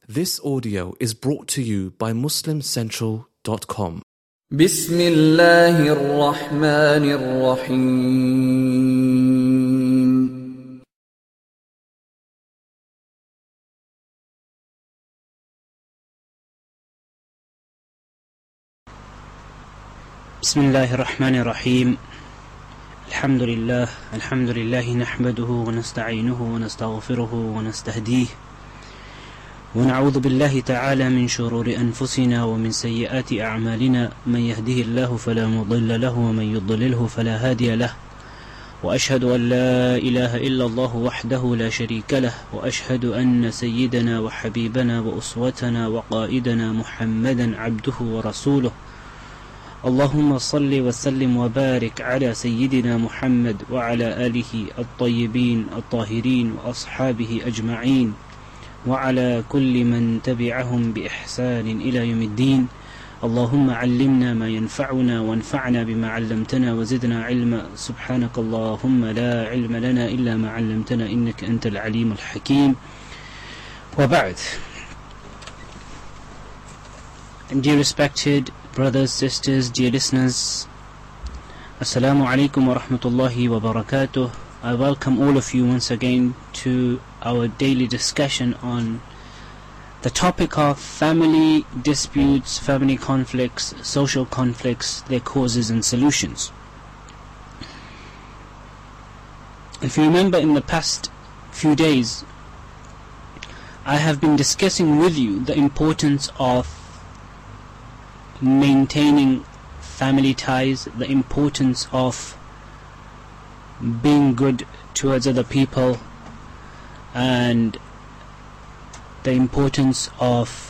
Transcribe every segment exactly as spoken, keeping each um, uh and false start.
This audio is brought to you by muslim central dot com. بسم الله الرحمن الرحيم. بسم الله الرحمن الرحيم. الحمد لله الحمد لله نحمده ونستعينه ونستغفره ونستهديه ونعوذ بالله تعالى من شرور أنفسنا ومن سيئات أعمالنا، من يهده الله فلا مضل له ومن يضلله فلا هادي له، وأشهد أن لا إله إلا الله وحده لا شريك له، وأشهد أن سيدنا وحبيبنا وأسوتنا وقائدنا محمدا عبده ورسوله. اللهم صل وسلم وبارك على سيدنا محمد وعلى آله الطيبين الطاهرين وأصحابه أجمعين وعلى كل من تبعهم بإحسان إلى يوم الدين. اللهم علمنا ما ينفعنا وانفعنا بما علمتنا وزدنا علما. سبحانك اللهم لا علم لنا إلا ما علمتنا إنك أنت العليم الحكيم. وبعد. Dear respected brothers, sisters, dear listeners, Assalamu alaikum wa rahmatullahi wa barakatuh. I welcome all of you once again to our daily discussion on the topic of family disputes, family conflicts, social conflicts, their causes and solutions. If you remember, in the past few days I have been discussing with you the importance of maintaining family ties, the importance of being good towards other people, and the importance of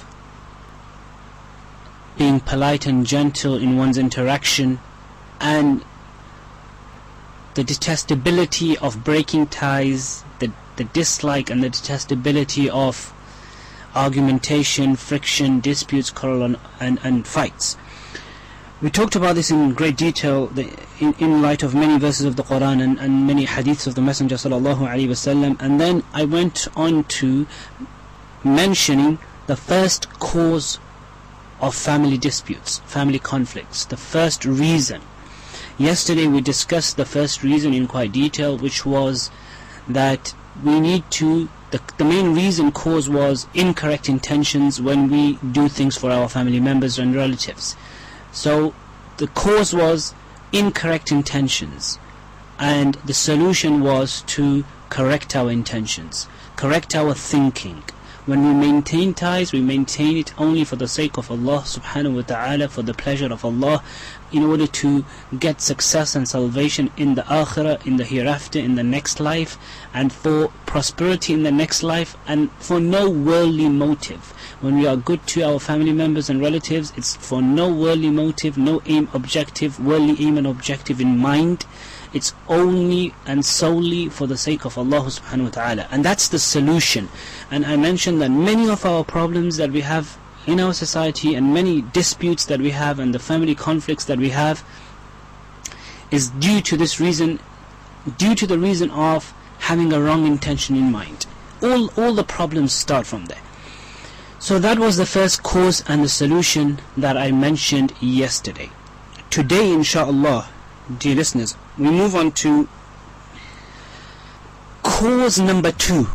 being polite and gentle in one's interaction, and the detestability of breaking ties, the, the dislike and the detestability of argumentation, friction, disputes, quarrel and, and, and fights. We talked about this in great detail the, in, in light of many verses of the Quran and, and many hadiths of the Messenger sallallahu alaihi wasallam, and then I went on to mentioning the first cause of family disputes, family conflicts, the first reason. Yesterday we discussed the first reason in quite detail, which was that we need to The, the main reason cause was incorrect intentions when we do things for our family members and relatives. So the cause was incorrect intentions, and the solution was to correct our intentions, correct our thinking. When we maintain ties, we maintain it only for the sake of Allah subhanahu wa ta'ala, for the pleasure of Allah, in order to get success and salvation in the akhirah, in the hereafter, in the next life, and for prosperity in the next life, and for no worldly motive. When we are good to our family members and relatives, it's for no worldly motive, no aim, objective, worldly aim and objective in mind. It's only and solely for the sake of Allah subhanahu wa ta'ala, and that's the solution. And I mentioned that many of our problems that we have in our society, and many disputes that we have, and the family conflicts that we have, is due to this reason, due to the reason of having a wrong intention in mind. All, all the problems start from there. So that was the first cause and the solution that I mentioned yesterday. Today, inshallah, dear listeners, we move on to cause number two.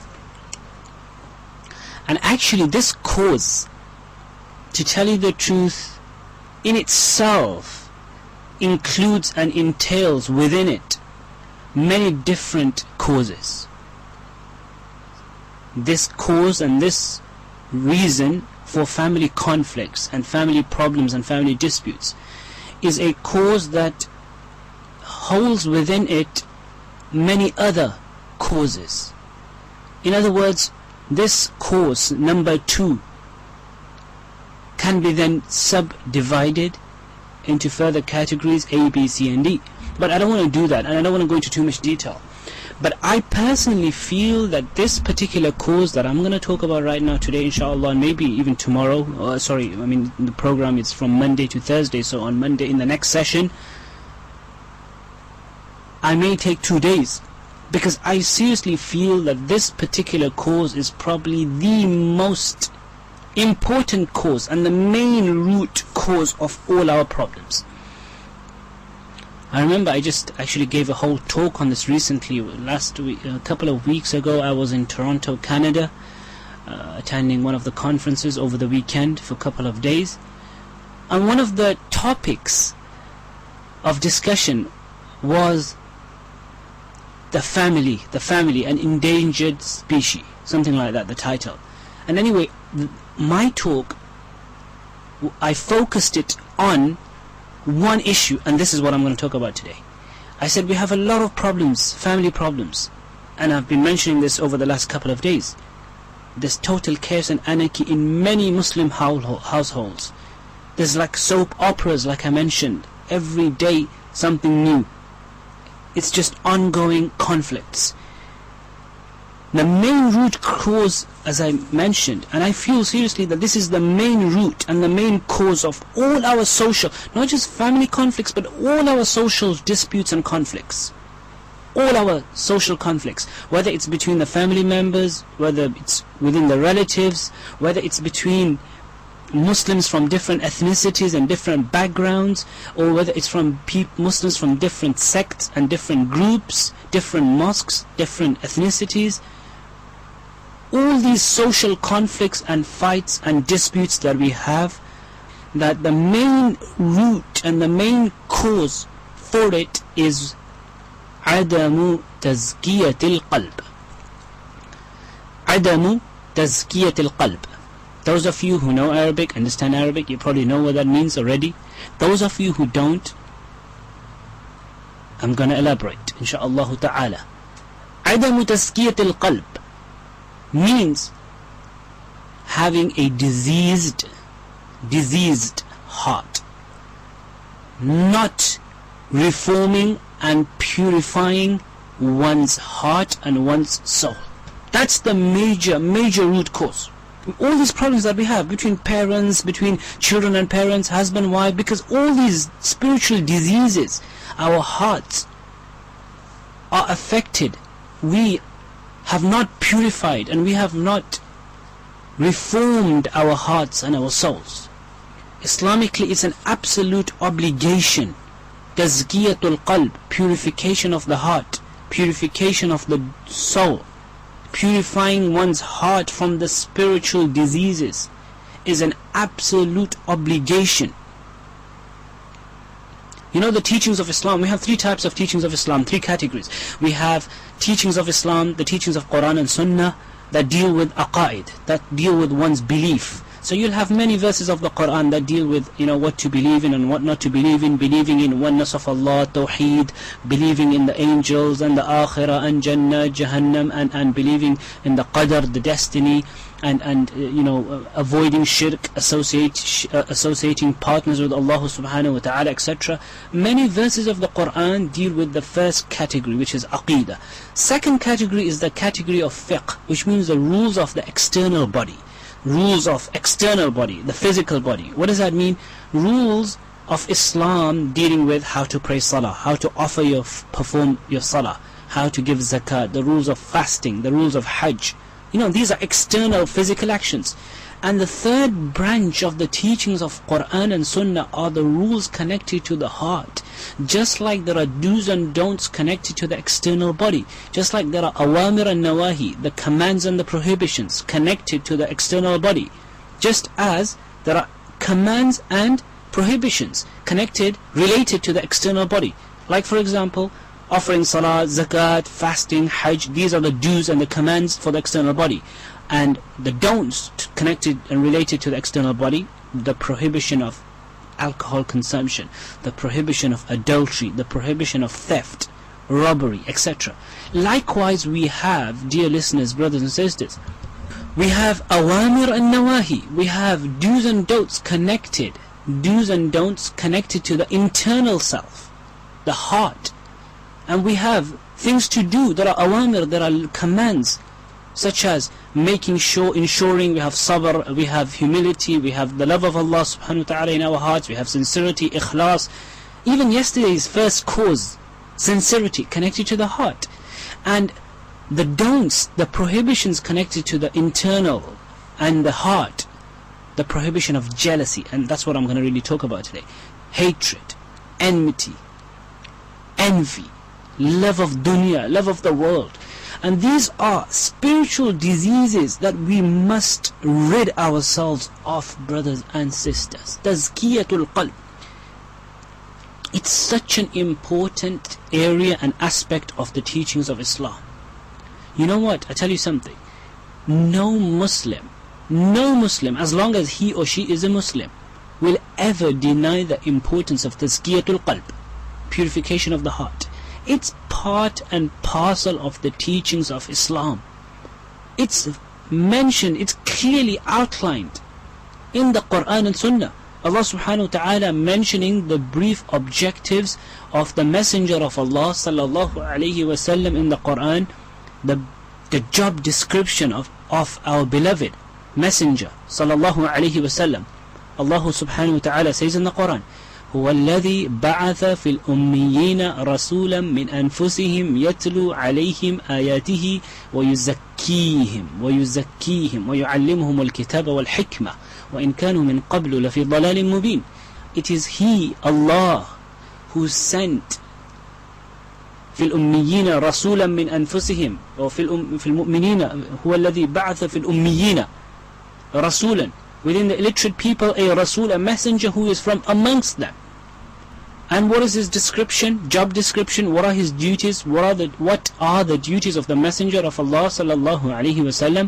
And actually this cause, to tell you the truth, in itself includes and entails within it many different causes. This cause and this reason for family conflicts and family problems and family disputes is a cause that holds within it many other causes. In other words, this cause number two can be then subdivided into further categories A, B, C and D. But I don't want to do that, and I don't want to go into too much detail. But I personally feel that this particular cause that I'm going to talk about right now today, inshallah, and maybe even tomorrow, or sorry, I mean the program is from Monday to Thursday, so on Monday in the next session I may take two days because I seriously feel that this particular cause is probably the most important cause and the main root cause of all our problems. I remember I just actually gave a whole talk on this recently. Last week, a couple of weeks ago, I was in Toronto, Canada, uh, attending one of the conferences over the weekend for a couple of days. And one of the topics of discussion was the family, the family, an endangered species, something like that, the title. And anyway, th- my talk, I focused it on one issue, and this is what I'm going to talk about today. I said we have a lot of problems, family problems, and I've been mentioning this over the last couple of days. There's total chaos and anarchy in many Muslim households. There's like soap operas, like I mentioned, every day something new. It's just ongoing conflicts. The main root cause, as I mentioned, and I feel seriously that this is the main root and the main cause of all our social, not just family conflicts, but all our social disputes and conflicts. All our social conflicts, whether it's between the family members, whether it's within the relatives, whether it's between Muslims from different ethnicities and different backgrounds, or whether it's from pe- Muslims from different sects and different groups, different mosques, different ethnicities. All these social conflicts and fights and disputes that we have, that the main root and the main cause for it is عدم تزكية القلب. عدم تزكية القلب. Those of you who know Arabic, understand Arabic, you probably know what that means already. Those of you who don't, I'm going to elaborate, insha'Allah ta'ala. عدم تزكية القلب means having a diseased, diseased heart. Not reforming and purifying one's heart and one's soul. That's the major, major root cause. All these problems that we have between parents, between children and parents, husband, wife, because all these spiritual diseases, our hearts are affected. We have not purified and we have not reformed our hearts and our souls. Islamically, it's an absolute obligation. Tazkiyatul qalb, purification of the heart, purification of the soul, purifying one's heart from the spiritual diseases is an absolute obligation. You know the teachings of Islam, we have three types of teachings of Islam, three categories. We have teachings of Islam, the teachings of Quran and Sunnah that deal with aqaid, that deal with one's belief. So you'll have many verses of the Quran that deal with, you know, what to believe in and what not to believe in, believing in oneness of Allah, Tawheed, believing in the angels and the Akhirah and Jannah, Jahannam, and, and believing in the Qadr, the destiny, and, and uh, you know, uh, avoiding shirk, associate, sh- uh, associating partners with Allah subhanahu wa ta'ala, et cetera. Many verses of the Quran deal with the first category, which is Aqidah. Second category is the category of fiqh, which means the rules of the external body. Rules of external body, the physical body. What does that mean? Rules of Islam dealing with how to pray salah, how to offer your, perform your salah, how to give zakat, the rules of fasting, the rules of hajj. You know, these are external physical actions. And the third branch of the teachings of Quran and Sunnah are the rules connected to the heart. Just like there are do's and don'ts connected to the external body, just like there are awamir and nawahi, the commands and the prohibitions connected to the external body, just as there are commands and prohibitions connected, related to the external body. Like for example, offering salah, zakat, fasting, hajj, these are the do's and the commands for the external body. And the don'ts connected and related to the external body, the prohibition of alcohol consumption, the prohibition of adultery, the prohibition of theft, robbery, et cetera. Likewise, we have, dear listeners, brothers and sisters, we have awamir and nawahi. We have do's and don'ts connected, do's and don'ts connected to the internal self, the heart. And we have things to do. There are awamir, there are commands, such as making sure, ensuring we have sabr, we have humility, we have the love of Allah subhanahu wa ta'ala in our hearts, we have sincerity, ikhlas. Even yesterday's first cause, sincerity, connected to the heart. And the don'ts, the prohibitions connected to the internal and the heart, the prohibition of jealousy, and that's what I'm going to really talk about today. Hatred, enmity, envy, love of dunya, love of the world. And these are spiritual diseases that we must rid ourselves of, brothers and sisters. Tazkiyatul qalb. It's such an important area and aspect of the teachings of Islam. You know what? I tell you something. No Muslim, no Muslim, as long as he or she is a Muslim, will ever deny the importance of tazkiyatul qalb, purification of the heart. It's part and parcel of the teachings of Islam. It's mentioned, it's clearly outlined in the Quran and Sunnah. Allah subhanahu wa ta'ala mentioning the brief objectives of the Messenger of Allah sallallahu alayhi wasallam in the Quran, the, the job description of, of our beloved Messenger sallallahu alayhi wasallam. Allah subhanahu wa ta'ala says in the Quran, هو الذي بعث في الأميين رسولا من أنفسهم يتلو عليهم آياته ويزكيهم ويزكيهم ويعلمهم الكتاب والحكمة وإن كانوا من قبل لفي ضلال مبين. It is He, Allah, who sent في الأميين رسولا من أنفسهم وفي في المؤمنين هو الذي بعث في الأميين رسولا, within the illiterate people, a Rasul, a messenger who is from amongst them. And what is his description, job description? What are his duties? What are the what are the duties of the Messenger of Allah sallallahu alaihi wasallam?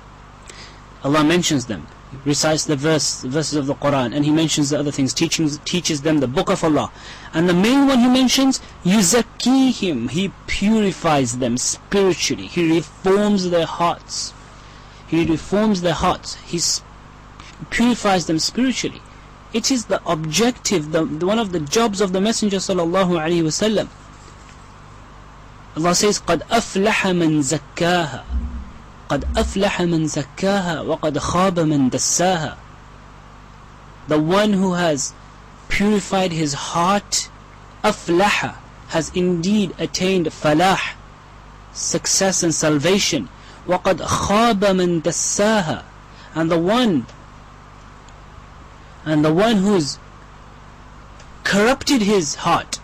Allah mentions them, recites the verse, the verses of the Quran, and He mentions the other things, teachings, teaches them the book of Allah. And the main one He mentions, yuzakkihim, He purifies them spiritually. He reforms their hearts. He reforms their hearts. He purifies them spiritually. It is the objective, the, the one of the jobs of the Messenger sallallahu alaihi wasallam. Allah says, قَدْ أَفْلَحَ مَنْ زَكَّاهَا قَدْ أَفْلَحَ مَنْ زَكَّاهَا وَقَدْ خَابَ مَنْ دَسَّاهَا. The one who has purified his heart, أَفْلَحَ, has indeed attained falah, success and salvation. وَقَدْ خَابَ مَنْ دَسَّاهَا. And the one And the one who's corrupted his heart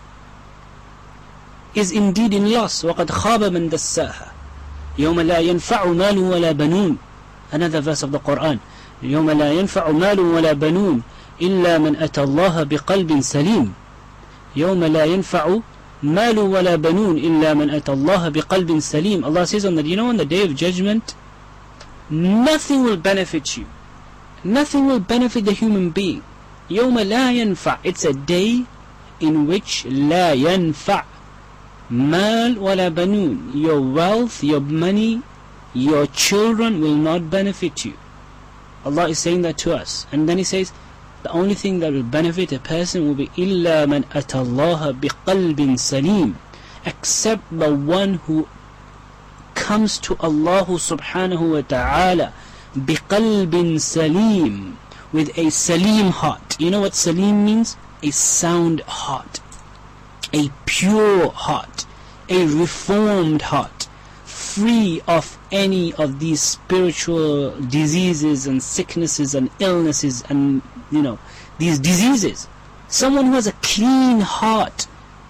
is indeed in loss. وَقَدْ خَابَ مَنْ دَسَّاهَا يَوْمَ لَا يَنْفَعُ مَالٌ وَلَا بَنُونَ. Another verse of the Quran. يَوْمَ لَا يَنْفَعُ مَالٌ وَلَا بَنُونَ إِلَّا مَنْ أَتَى اللَّهَ بِقَلْبٍ سَلِيمٍ. يَوْمَ لَا يَنْفَعُ مَالٌ وَلَا بَنُونَ إِلَّا مَنْ أَتَى اللَّهَ بِقَلْبٍ سَلِيمٍ. Allah says on the, you know, on the day of judgment, nothing will benefit you. Nothing will benefit the human being. يوم لا ينفع. It's a day in which لا ينفع مال ولا بنون. Your wealth, your money, your children will not benefit you. Allah is saying that to us. And then He says, the only thing that will benefit a person will be إلا من أتى الله بقلب سليم, except the one who comes to Allah subhanahu wa ta'ala بِقَلْبٍ سَلِيمٍ, with a salim heart. You know what salim means? A sound heart, a pure heart, a reformed heart, free of any of these spiritual diseases and sicknesses and illnesses and, you know, these diseases. Someone who has a clean heart.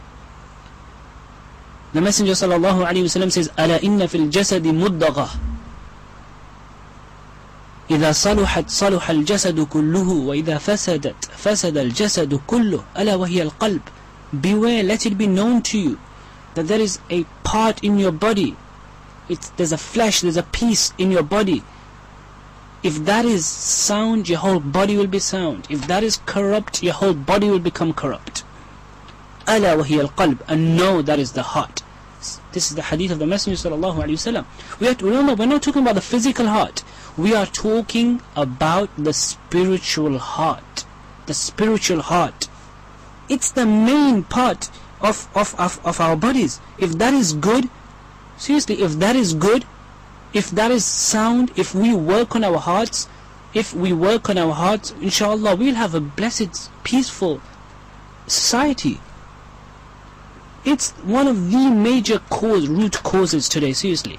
The Messenger sallallahu alaihi wasallam says, أَلَا إِنَّ فِي الْجَسَدِ مُدَّغَةً إذا صلحت صلح الجسد كله وإذا فسدت فسد الجسد كله ألا وهي القلب. Beware, let it be known to you that there is a part in your body, it's, there's a flesh, there's a piece in your body. If that is sound, your whole body will be sound. If that is corrupt, your whole body will become corrupt. ألا وهي القلب. And know that is the heart. This is the hadith of the Messenger sallallahu alaihi wasallam. We have to remember, we're not talking about the physical heart. We are talking about the spiritual heart. The spiritual heart. It's the main part of, of, of, of our bodies. If that is good, seriously, if that is good, if that is sound, if we work on our hearts, if we work on our hearts, inshallah, we'll have a blessed, peaceful society. It's one of the major cause, root causes today, seriously.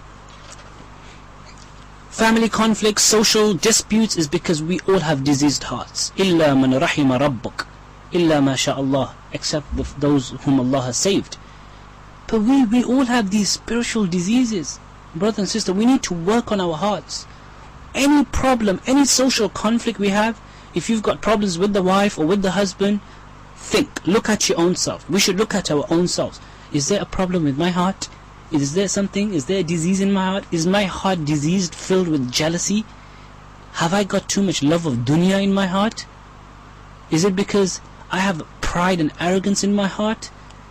Family conflicts, social disputes is because we all have diseased hearts. إِلَّا مَنْ رَحِمَ رَبُّكَ إِلَّا مَا شَاءَ اللَّهِ, except the, those whom Allah has saved. But we, we all have these spiritual diseases. Brother and sister, we need to work on our hearts. Any problem, any social conflict we have, if you've got problems with the wife or with the husband, think, look at your own self. We should look at our own selves. Is there a problem with my heart? Is there something, is there a disease in my heart? Is my heart diseased, filled with jealousy? Have I got too much love of dunya in my heart? Is it because I have pride and arrogance in my heart?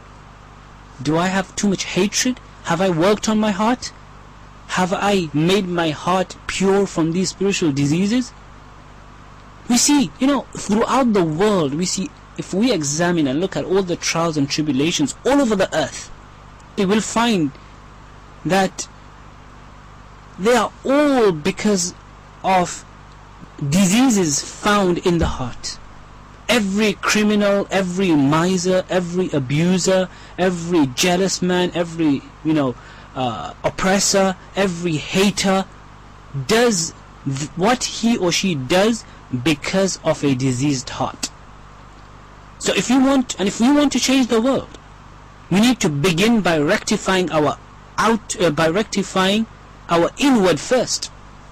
Do I have too much hatred? Have I worked on my heart? Have I made my heart pure from these spiritual diseases? We see, you know, throughout the world, we see, if we examine and look at all the trials and tribulations all over the earth, we will find that they are all because of diseases found in the heart. Every criminal, every miser, every abuser, every jealous man, every, you know, uh, oppressor, every hater does th- what he or she does because of a diseased heart. So if you want, and if we want to change the world, we need to begin by rectifying our out, uh, by rectifying our inward first.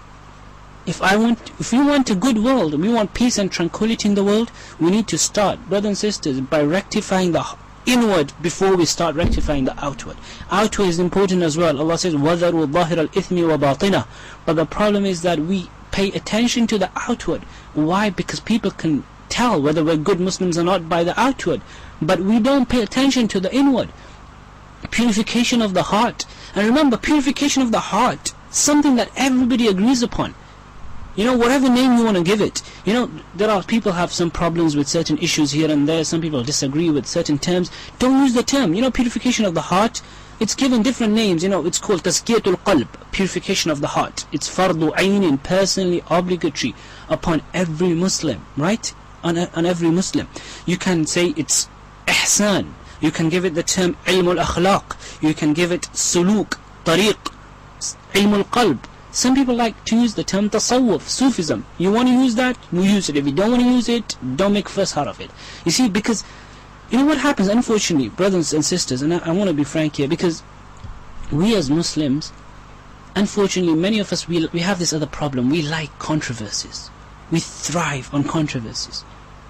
If I want, if we want a good world, we want peace and tranquility in the world, we need to start, brothers and sisters, by rectifying the inward before we start rectifying the outward. Outward is important as well. Allah says, وَذَرُوا ظَاهِرَ الْإِثْمِ وَبَاطِنَهُ. But the problem is that we pay attention to the outward. Why? Because people can tell whether we're good Muslims or not by the outward, but we don't pay attention to the inward. Purification of the heart. And remember, purification of the heart, something that everybody agrees upon. You know, whatever name you want to give it. You know, there are people have some problems with certain issues here and there. Some people disagree with certain terms. Don't use the term. You know, purification of the heart, it's given different names. You know, it's called tazkiyatul qalb, purification of the heart. It's fardu aynin, personally obligatory upon every Muslim, right? On, a, on every Muslim. You can say it's ihsan. You can give it the term ilmul akhlaq. You can give it suluk, tariq, ilmul qalb. Some people like to use the term tasawwuf, Sufism. You want to use that, you use it. If you don't want to use it, don't make fuss out of it. You see, because you know what happens, unfortunately, brothers and sisters, and I, I want to be frank here, because we as Muslims, unfortunately, many of us, we, we have this other problem. We like controversies. We thrive on controversies.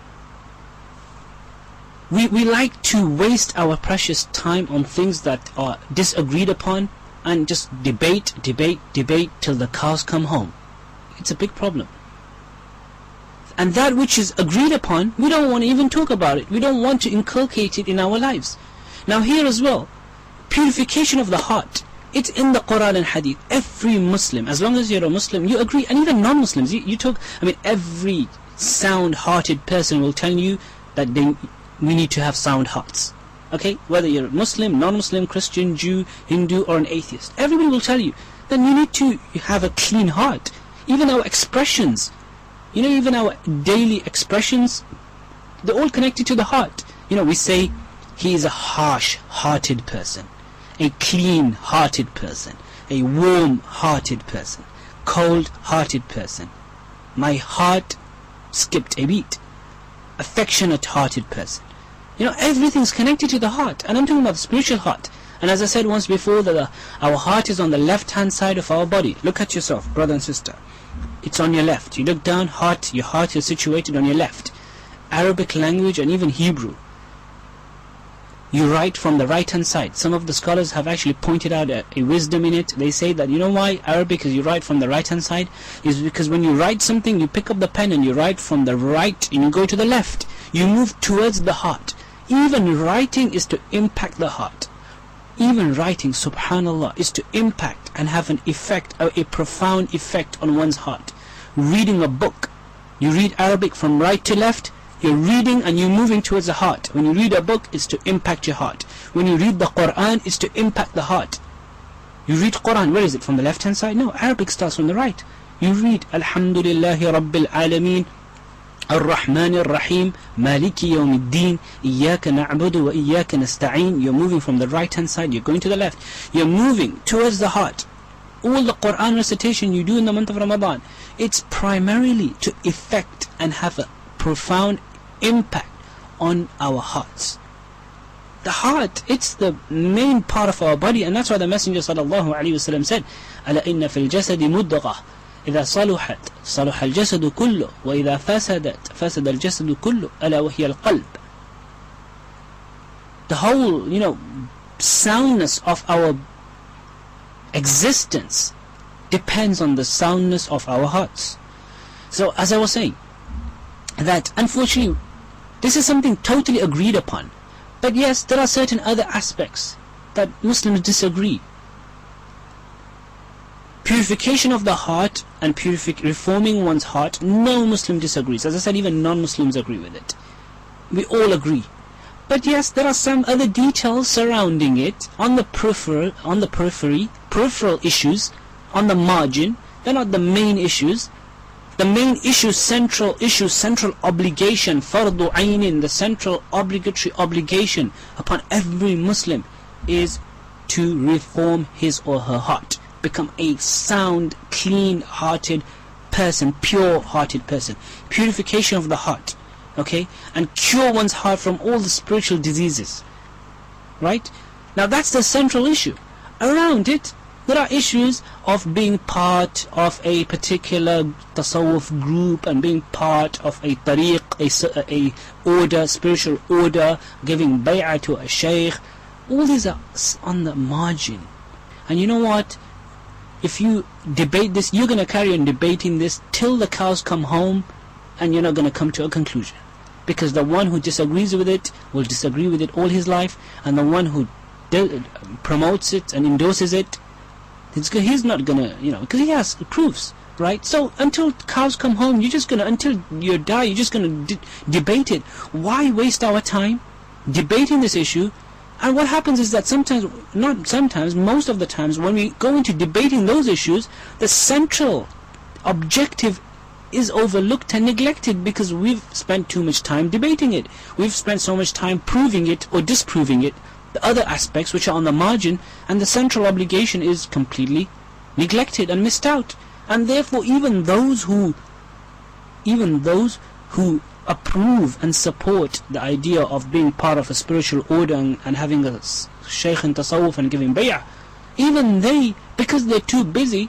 We, we like to waste our precious time on things that are disagreed upon, and just debate, debate, debate till the cows come home. It's a big problem. And that which is agreed upon, we don't want to even talk about it. We don't want to inculcate it in our lives. Now here as well, purification of the heart. It's in the Quran and Hadith. Every Muslim, as long as you're a Muslim, you agree. And even non-Muslims, you, you talk, I mean, every sound-hearted person will tell you that they, we need to have sound hearts. Okay, whether you're a Muslim, non-Muslim, Christian, Jew, Hindu, or an atheist, everybody will tell you that you need to have a clean heart. Even our expressions, you know, even our daily expressions, they're all connected to the heart. You know, we say, he is a harsh-hearted person, a clean-hearted person, a warm-hearted person, cold-hearted person. My heart skipped a beat. Affectionate-hearted person. You know, everything's connected to the heart. And I'm talking about the spiritual heart. And as I said once before, that uh, our heart is on the left-hand side of our body. Look at yourself, brother and sister. It's on your left. You look down, heart, your heart is situated on your left. Arabic language and even Hebrew, you write from the right-hand side. Some of the scholars have actually pointed out a, a wisdom in it. They say that, you know why Arabic is you write from the right-hand side? Is because when you write something, you pick up the pen and you write from the right and you go to the left. You move towards the heart. Even writing is to impact the heart. Even writing, subhanallah, is to impact and have an effect, a, a profound effect on one's heart. Reading a book, you read Arabic from right to left, you're reading and you're moving towards the heart. When you read a book, it's to impact your heart. When you read the Quran, it's to impact the heart. You read Quran, where is it? From the left hand side? No, Arabic starts from the right. You read Alhamdulillahi Rabbil Alameen Ar-Rahman Ar-Rahim, Maliki Yawmiddin, Iyyaka na'budu wa Iyyaka nasta'een. You're moving from the right hand side, you're going to the left. You're moving towards the heart. All the Quran recitation you do in the month of Ramadan, it's primarily to effect and have a profound impact on our hearts. The heart, it's the main part of our body, and that's why the Messenger sallallahu alaihi wasallam said, "Ala inna fil jasadi mudghah, إذا صلحت صلح الجسد كله وإذا فسدت فسد الجسد كله ألا وهي القلب." The whole, you know, soundness of our existence depends on the soundness of our hearts. So as I was saying, that unfortunately this is something totally agreed upon, but yes, there are certain other aspects that Muslims disagree. Purification of the heart and purific reforming one's heart, no Muslim disagrees. As I said, even non-Muslims agree with it. We all agree. But yes, there are some other details surrounding it on the peripheral, on the periphery, peripheral issues, on the margin. They're not the main issues. The main issue, central issue, central obligation, fardu aynin, the central obligatory obligation upon every Muslim is to reform his or her heart. Become a sound, clean-hearted person, pure-hearted person. Purification of the heart, okay? And cure one's heart from all the spiritual diseases, right? Now that's the central issue. Around it, there are issues of being part of a particular tasawwuf group and being part of a tariq, a, a order, spiritual order, giving bay'ah to a shaykh. All these are on the margin. And you know what? If you debate this, you're going to carry on debating this till the cows come home, and you're not going to come to a conclusion. Because the one who disagrees with it will disagree with it all his life, and the one who de- promotes it and endorses it, it's, he's not going to, you know, because he has proofs, right? So until cows come home, you're just going to, until you die, you're just going to de- debate it. Why waste our time debating this issue? And what happens is that sometimes, not sometimes, most of the times, when we go into debating those issues, the central objective is overlooked and neglected because we've spent too much time debating it. We've spent so much time proving it or disproving it, the other aspects which are on the margin, and the central obligation is completely neglected and missed out. And therefore, even those who, even those who approve and support the idea of being part of a spiritual order and, and having a shaykh in tasawwuf and giving bay'ah, even they, because they're too busy,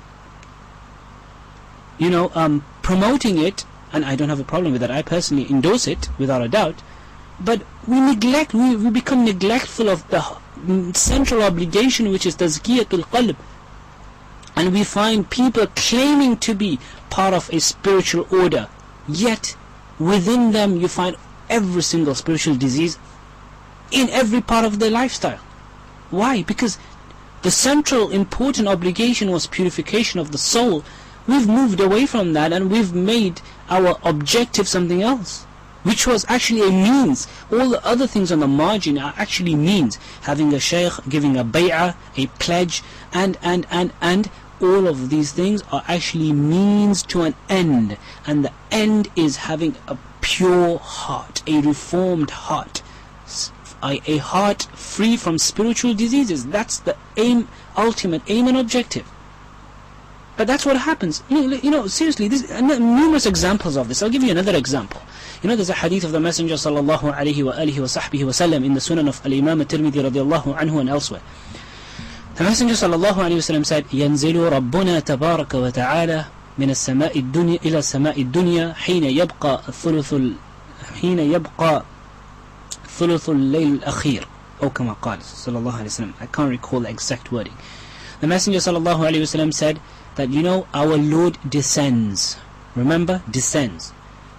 you know, um, promoting it, and I don't have a problem with that, I personally endorse it without a doubt, but we neglect, we, we become neglectful of the central obligation, which is tazkiyatul qalb, and we find people claiming to be part of a spiritual order, yet within them you find every single spiritual disease in every part of their lifestyle. Why? Because the central important obligation was purification of the soul. We've moved away from that and we've made our objective something else, which was actually a means. All the other things on the margin are actually means. Having a shaykh, giving a bay'ah, a pledge, and, and, and, and all of these things are actually means to an end, and the end is having a pure heart, a reformed heart, a, a heart free from spiritual diseases. That's the aim, ultimate aim and objective. But that's what happens. You know, you know seriously, there's numerous examples of this. I'll give you another example. You know, there's a hadith of the Messenger sallallahu alaihi wa alihi wa sahbihi wa sallam in the Sunan of Al-Imam At-Tirmidhi radiyallahu anhu and elsewhere. The Messenger sallallahu alayhi wa sallam said, ينزل ربنا تبارك وتعالى من السماء الدنيا إلى السماء الدنيا حين يبقى الثلث حين يبقى ثلث الليل الأخير أو كما قال صلى الله عليه وسلم. I can't recall the exact wording. The Messenger sallallahu alayhi wa sallam said that, you know, our Lord descends, remember, descends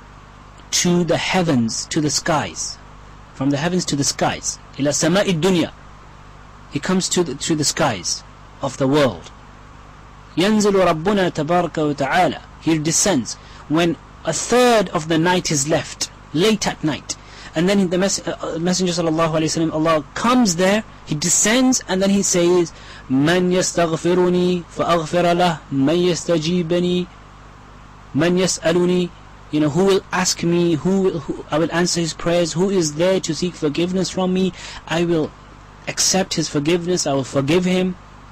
to the heavens, to the skies, from the heavens to the skies, إلى السماء الدنيا. He comes to the, to the skies of the world. ينزل ربنا تبارك وتعالى. He descends when a third of the night is left, late at night. And then the mes- uh, Messenger sallallahu alayhi wa sallam, Allah comes there, He descends, and then He says, من يستغفرني فأغفر له من يستجيبني من يسألني you know, who will ask me, who, will, who I will answer his prayers, who is there to seek forgiveness from me, I will accept his forgiveness, I will forgive him.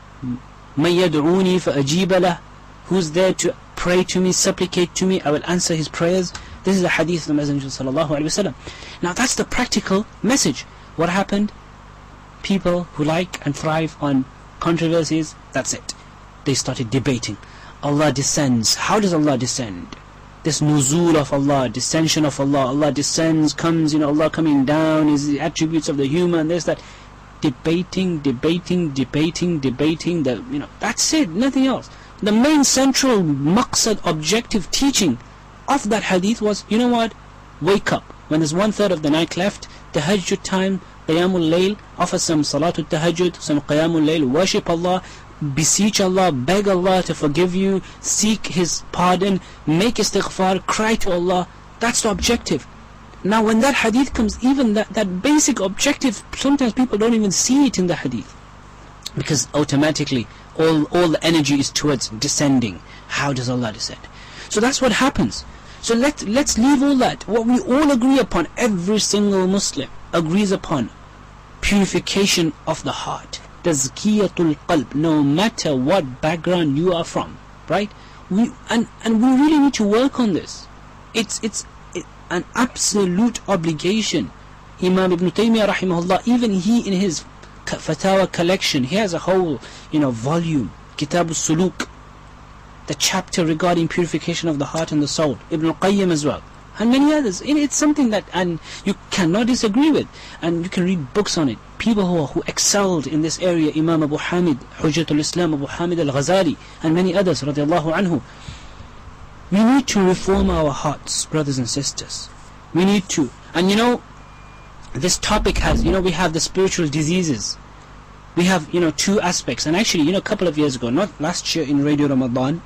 مَن يَدْعُونِي فَأَجِيبَ لَهُ, who's there to pray to me, supplicate to me, I will answer his prayers. This is the hadith of the Messenger sallallahu alaihi wasallam. Now that's the practical message. What happened? People who like and thrive on controversies, that's it. They started debating. Allah descends. How does Allah descend? This nuzul of Allah, descension of Allah, Allah descends, comes, you know, Allah coming down, is the attributes of the human, this, that. Debating, debating, debating, debating, the, you know, that's it, nothing else. The main central maqsad, objective teaching of that hadith was, you know what, wake up. When there's one third of the night left, tahajjud time, qiyamul layl, offer some salatul tahajjud, some qiyamul layl, worship Allah, beseech Allah, beg Allah to forgive you, seek His pardon, make istighfar, cry to Allah. That's the objective. Now when that hadith comes, even that, that basic objective, sometimes people don't even see it in the hadith, because automatically all, all the energy is towards descending. How does Allah descend? So that's what happens. So let, let's leave all that. What we all agree upon, every single Muslim agrees upon, purification of the heart, tazkiyatul qalb, no matter what background you are from, right? We and and we really need to work on this. It's it's it, an absolute obligation. Imam Ibn Taymiyyah rahimahullah, even he in his Fatawa collection, he has a whole, you know, volume, Kitab al-Suluk, the chapter regarding purification of the heart and the soul. Ibn al-Qayyim as well, and many others. It's something that and you cannot disagree with, and you can read books on it. People who, who excelled in this area, Imam Abu Hamid, Hujjatul Islam Abu Hamid al-Ghazali, and many others, radiallahu anhu. We need to reform our hearts, brothers and sisters. We need to. And you know, this topic has, you know, we have the spiritual diseases. We have, you know, two aspects. And actually, you know, a couple of years ago, not last year in Radio Ramadan,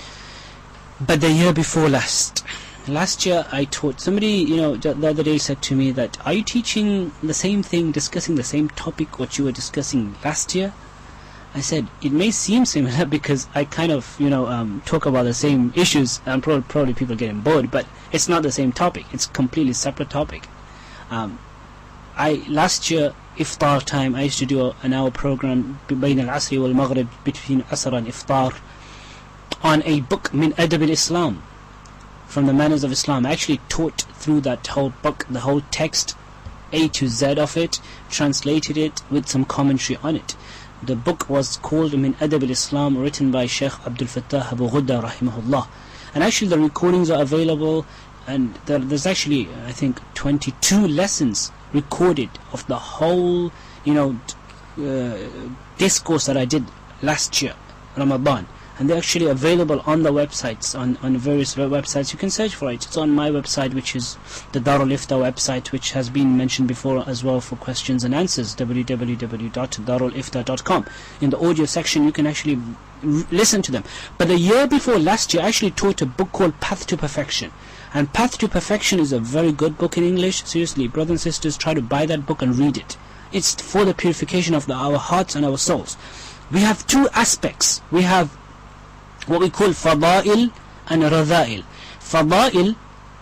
but the year before last. Last year I taught, somebody, you know, the other day said to me that, are you teaching the same thing, discussing the same topic what you were discussing last year? I said, it may seem similar because I kind of, you know, um, talk about the same issues, and probably, probably people getting bored, but it's not the same topic. It's a completely separate topic. Um, I last year, iftar time, I used to do a, an hour program, بين العصر والمغرب, between Asr and Iftar, on a book, Min Adab al-Islam, from the manners of Islam. I actually taught through that whole book, the whole text, A to Z of it, translated it with some commentary on it. The book was called Min Adab al-Islam, written by Sheikh Abdul Fattah Abu Ghudda rahimahullah. And actually the recordings are available, and there, there's actually, I think, twenty-two lessons recorded of the whole, you know, uh, discourse that I did last year, Ramadan. And they're actually available on the websites, on, on various websites. You can search for it. It's on my website, which is the Darul Ifta website, which has been mentioned before as well for questions and answers, w w w dot darul ifta dot com. In the audio section, you can actually r listen to them. But the year before last year, I actually taught a book called Path to Perfection. And Path to Perfection is a very good book in English. Seriously, brothers and sisters, try to buy that book and read it. It's for the purification of the, our hearts and our souls. We have two aspects. We have what we call fada'il and radha'il. Fada'il,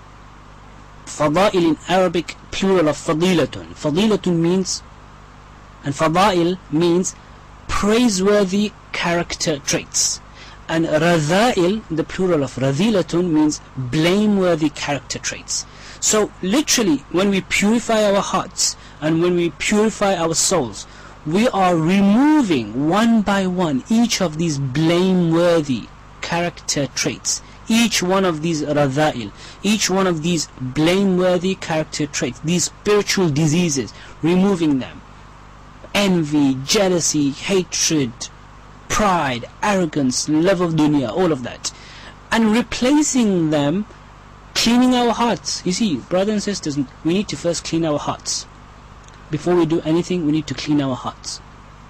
fada'il in Arabic, plural of fadilatun. Fadilatun means, and fada'il means praiseworthy character traits. And radha'il, the plural of radhilatun, means blameworthy character traits. So literally, when we purify our hearts and when we purify our souls, we are removing one by one each of these blameworthy character traits, each one of these radha'il, each one of these blameworthy character traits, these spiritual diseases, removing them. Envy, jealousy, hatred, pride, arrogance, love of dunya, all of that, and replacing them, cleaning our hearts. You see, brothers and sisters, we need to first clean our hearts. Before we do anything, we need to clean our hearts.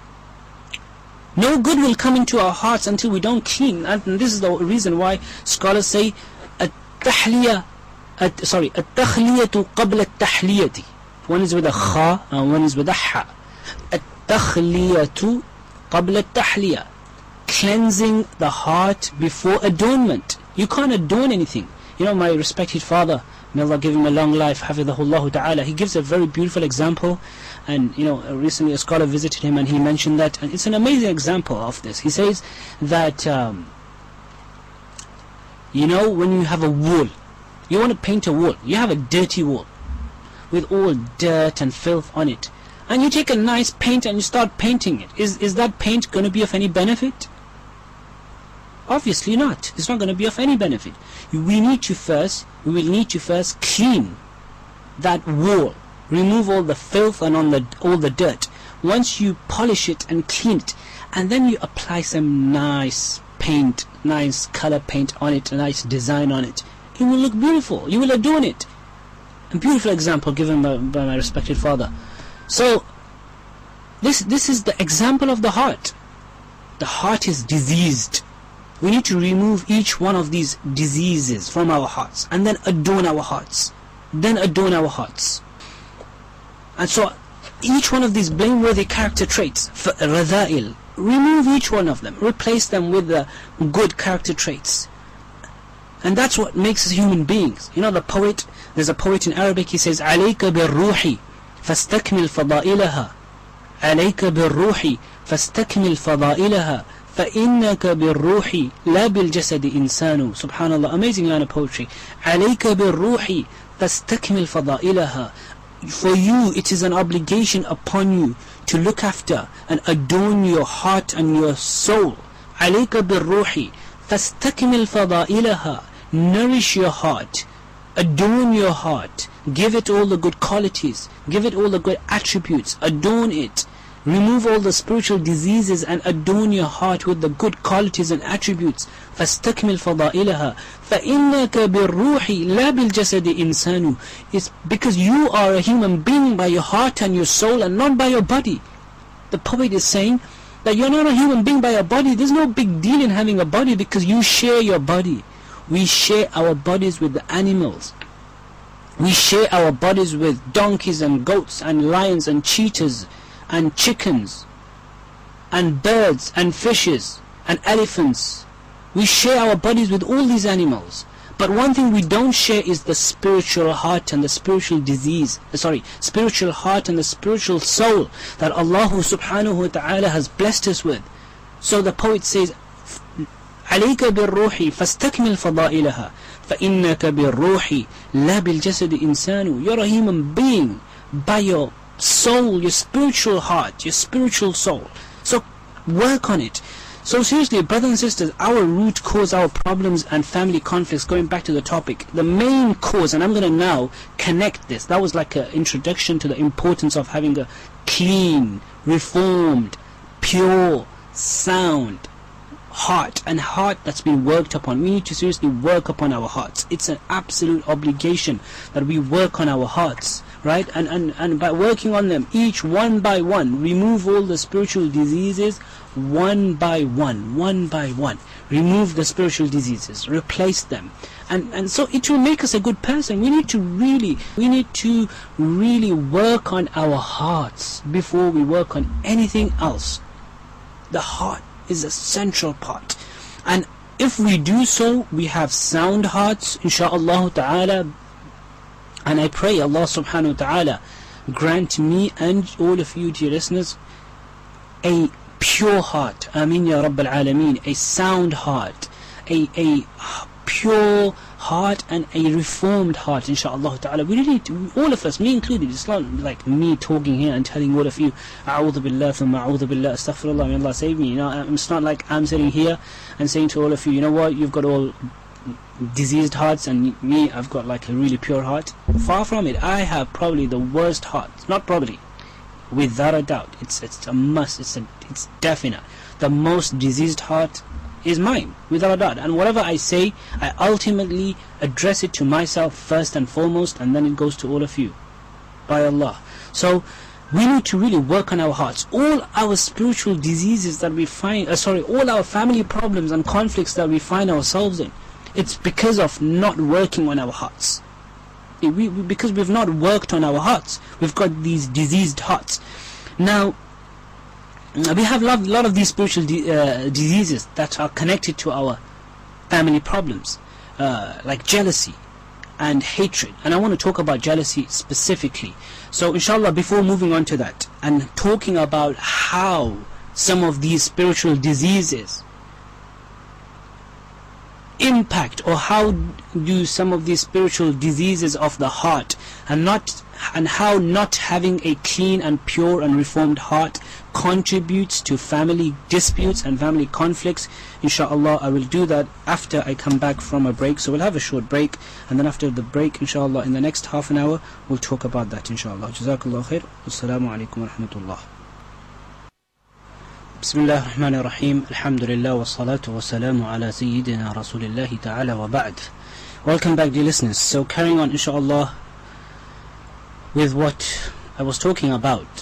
No good will come into our hearts until we don't clean. And this is the reason why scholars say at-tahliyah, at, sorry, at-takhliyatu qabla at-tahliyati. One is with a kha and one is with a ha. At-takhliyatu qabla at-tahliyah. Cleansing the heart before adornment. You can't adorn anything. You know, my respected father, may Allah give him a long life, hafidhahullah ta'ala, he gives a very beautiful example. And you know, recently a scholar visited him and he mentioned that, and it's an amazing example of this. He says that um, you know, when you have a wall, you want to paint a wall, you have a dirty wall with all dirt and filth on it, and you take a nice paint and you start painting it. Is, is that paint going to be of any benefit? Obviously not. It's not going to be of any benefit. We need to first, we will need to first clean that wall, remove all the filth and on the, all the dirt. Once you polish it and clean it, and then you apply some nice paint, nice color paint on it, a nice design on it, it will look beautiful. You will adorn it. A beautiful example given by, by my respected father. So this this is the example of the heart. The heart is diseased. We need to remove each one of these diseases from our hearts, and then adorn our hearts. Then adorn our hearts. And so each one of these blameworthy character traits, radha'il, remove each one of them, replace them with the good character traits. And that's what makes us human beings. You know, the poet, there's a poet in Arabic, he says, عَلَيْكَ بِالرُّوحِ فَاسْتَكْمِلْ فَضَائِلَهَا عَلَيْكَ بِالرُّوحِ فَاسْتَكْمِلْ فَضَائِلَهَا فَإِنَّكَ بِالرُّوحِ لَا بِالْجَسَدِ إِنسَانُ. Subhanallah, amazing line of poetry. عَلَيْكَ بِالرُّوحِ فَاسْتَكْمِلْ فَضَائِلَهَا. For you, it is an obligation upon you to look after and adorn your heart and your soul. عَلَيْكَ بِالرُّوحِ فَاسْتَكْمِلْ فَضَائِلَهَا. Nourish your heart, adorn your heart, give it all the good qualities, give it all the good attributes, adorn it. Remove all the spiritual diseases and adorn your heart with the good qualities and attributes. فَاسْتَكْمِلْ فَضَائِلَهَا فَإِنَّكَ بِالرُّوحِ لَا بِالْجَسَدِ إِنسَانُ. It's because you are a human being by your heart and your soul and not by your body. The poet is saying that you're not a human being by your body. There's no big deal in having a body because you share your body. We share our bodies with the animals. We share our bodies with donkeys and goats and lions and cheetahs and chickens and birds and fishes and elephants. We share our bodies with all these animals. But one thing we don't share is the spiritual heart and the spiritual disease, sorry, spiritual heart and the spiritual soul that Allah subhanahu wa ta'ala has blessed us with. So the poet says, عليك بالروح فاستكمل فضائلها فإنك بالروح لا بالجسد إنسان. You're a human being by your soul, your spiritual heart, your spiritual soul. So work on it. So seriously, brothers and sisters, our root cause, our problems and family conflicts, going back to the topic, the main cause, and I'm going to now connect this, that was like an introduction to the importance of having a clean, reformed, pure, sound heart, and heart that's been worked upon. We need to seriously work upon our hearts. It's an absolute obligation that we work on our hearts, right? And, and, and by working on them, each one by one, remove all the spiritual diseases one by one, one by one. Remove the spiritual diseases, replace them. And, and so it will make us a good person. We need to really, we need to really work on our hearts before we work on anything else. The heart is a central part, and if we do so, we have sound hearts, insha'Allah ta'ala. And I pray Allah subhanahu wa ta'ala grant me and all of you, dear listeners, a pure heart, ameen ya rabbal alameen, a sound heart, a, a pure heart and a reformed heart, insha'Allah ta'ala. We really need to, all of us, me included. It's not like me talking here and telling all of you, a'udhu billah, thumma a'udhu billah, astaghfirullah, may Allah save me. You know, it's not like I'm sitting here and saying to all of you, you know what, you've got all diseased hearts and me, I've got like a really pure heart. Far from it. I have probably the worst heart. Not probably, without a doubt. It's it's a must, it's a, it's definite. The most diseased heart is mine, without a doubt. And whatever I say, I ultimately address it to myself first and foremost, and then it goes to all of you, by Allah. So we need to really work on our hearts. All our spiritual diseases that we find, uh, sorry, all our family problems and conflicts that we find ourselves in, it's because of not working on our hearts. We, we, because we've not worked on our hearts, we've got these diseased hearts. Now, we have a lot, lot of these spiritual di uh, diseases that are connected to our family problems. uh, like jealousy and hatred. And I want to talk about jealousy specifically. So inshallah, before moving on to that and talking about how some of these spiritual diseases impact, or how do some of these spiritual diseases of the heart and not and how not having a clean and pure and reformed heart contributes to family disputes and family conflicts, inshallah I will do that after I come back from a break. So we'll have a short break, and then after the break, inshallah, in the next half an hour we'll talk about that, inshallah. Jazakallah khair. Assalamu alaikum wa rahmatullah. Bismillah ar-Rahman ar-Rahim. Alhamdulillah wa salatu wa salamu ala Sayyidina Rasulillahi ta'ala wa ba'd. Welcome back, dear listeners. So carrying on, inshallah, with what I was talking about.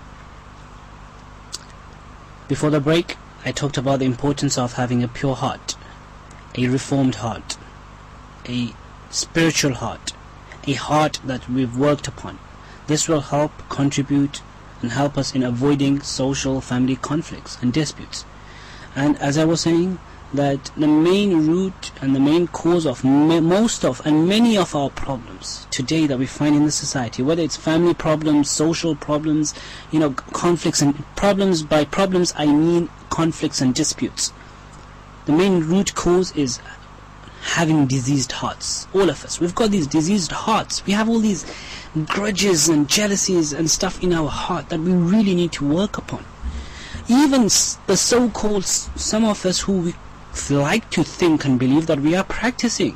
Before the break, I talked about the importance of having a pure heart, a reformed heart, a spiritual heart, a heart that we've worked upon. This will help contribute and help us in avoiding social family conflicts and disputes. And as I was saying, that the main root and the main cause of ma most of and many of our problems today that we find in the society, whether it's family problems, social problems, you know, conflicts and problems, by problems I mean conflicts and disputes, the main root cause is having diseased hearts. All of us, we've got these diseased hearts. We have all these grudges and jealousies and stuff in our heart that we really need to work upon. Even the so-called, some of us who we like to think and believe that we are practicing,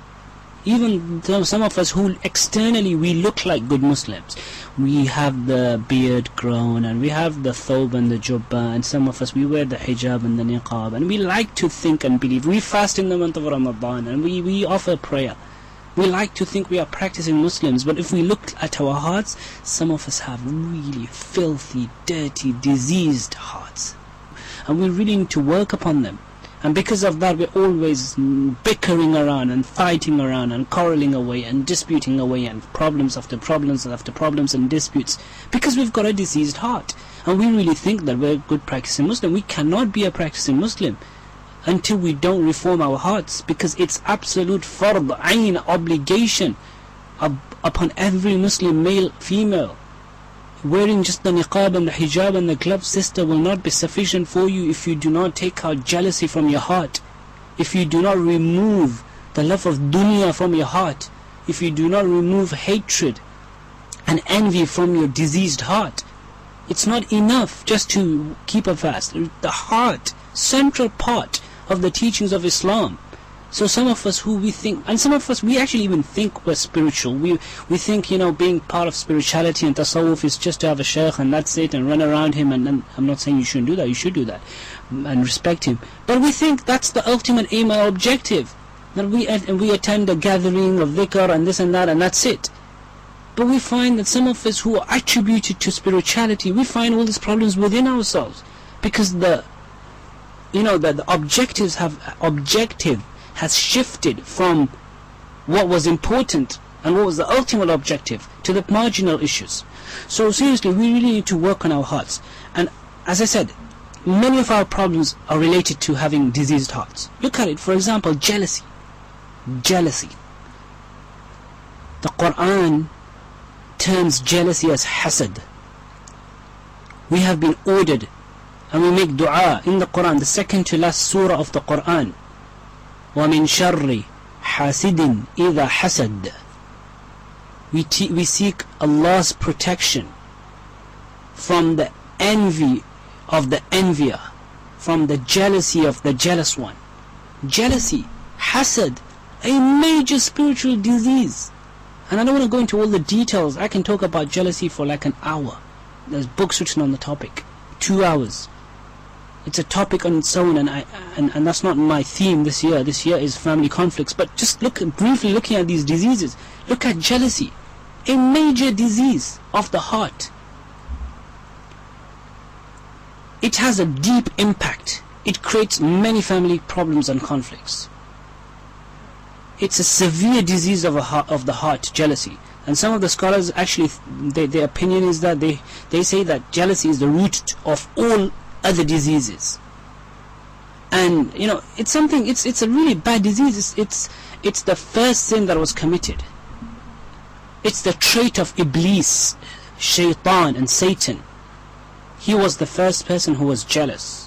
even some of us who externally we look like good Muslims, we have the beard grown and we have the thobe and the jubba, and some of us we wear the hijab and the niqab, and we like to think and believe we fast in the month of Ramadan and we, we offer prayer. We like to think we are practicing Muslims, but if we look at our hearts, some of us have really filthy, dirty, diseased hearts, and we really need to work upon them. And because of that, we're always bickering around and fighting around and quarreling away and disputing away, and problems after problems after problems and disputes, because we've got a diseased heart. And we really think that we're a good practicing Muslim. We cannot be a practicing Muslim until we don't reform our hearts, because it's absolute fard, ayn, obligation up, upon every Muslim, male, female. Wearing just the niqab and the hijab and the glove, sister, will not be sufficient for you if you do not take out jealousy from your heart, if you do not remove the love of dunya from your heart, if you do not remove hatred and envy from your diseased heart. It's not enough just to keep a fast. The heart, central part of the teachings of Islam. So some of us who we think, and some of us we actually even think we're spiritual. We we think, you know, being part of spirituality and tasawwuf is just to have a shaykh and that's it, and run around him. And, and I'm not saying you shouldn't do that. You should do that and respect him. But we think that's the ultimate aim and objective. That we and we attend a gathering of dhikr and this and that, and that's it. But we find that some of us who are attributed to spirituality, we find all these problems within ourselves, because the, you know, the, the objectives have objective. has shifted from what was important and what was the ultimate objective to the marginal issues. So seriously, we really need to work on our hearts. And as I said, many of our problems are related to having diseased hearts. Look at it, for example, jealousy. Jealousy. The Quran terms jealousy as hasad. We have been ordered, and we make dua in the Quran, the second to last surah of the Quran, وَمِن شَرِّ حَاسِدٍ إِذَا حَسَدٍ. We, we seek Allah's protection from the envy of the envier, from the jealousy of the jealous one. Jealousy, hasad, a major spiritual disease. And I don't want to go into all the details. I can talk about jealousy for like an hour. There's books written on the topic. Two hours. It's a topic on its own, and I and, and that's not my theme this year. This year is family conflicts. But just look briefly looking at these diseases. Look at jealousy, a major disease of the heart. It has a deep impact. It creates many family problems and conflicts. It's a severe disease of a heart, of the heart, jealousy. And some of the scholars actually, they, their opinion is that they they say that jealousy is the root of all other diseases. And you know, it's something, it's it's a really bad disease. It's, it's it's the first sin that was committed. It's the trait of Iblis, Shaitan and Satan. He was the first person who was jealous.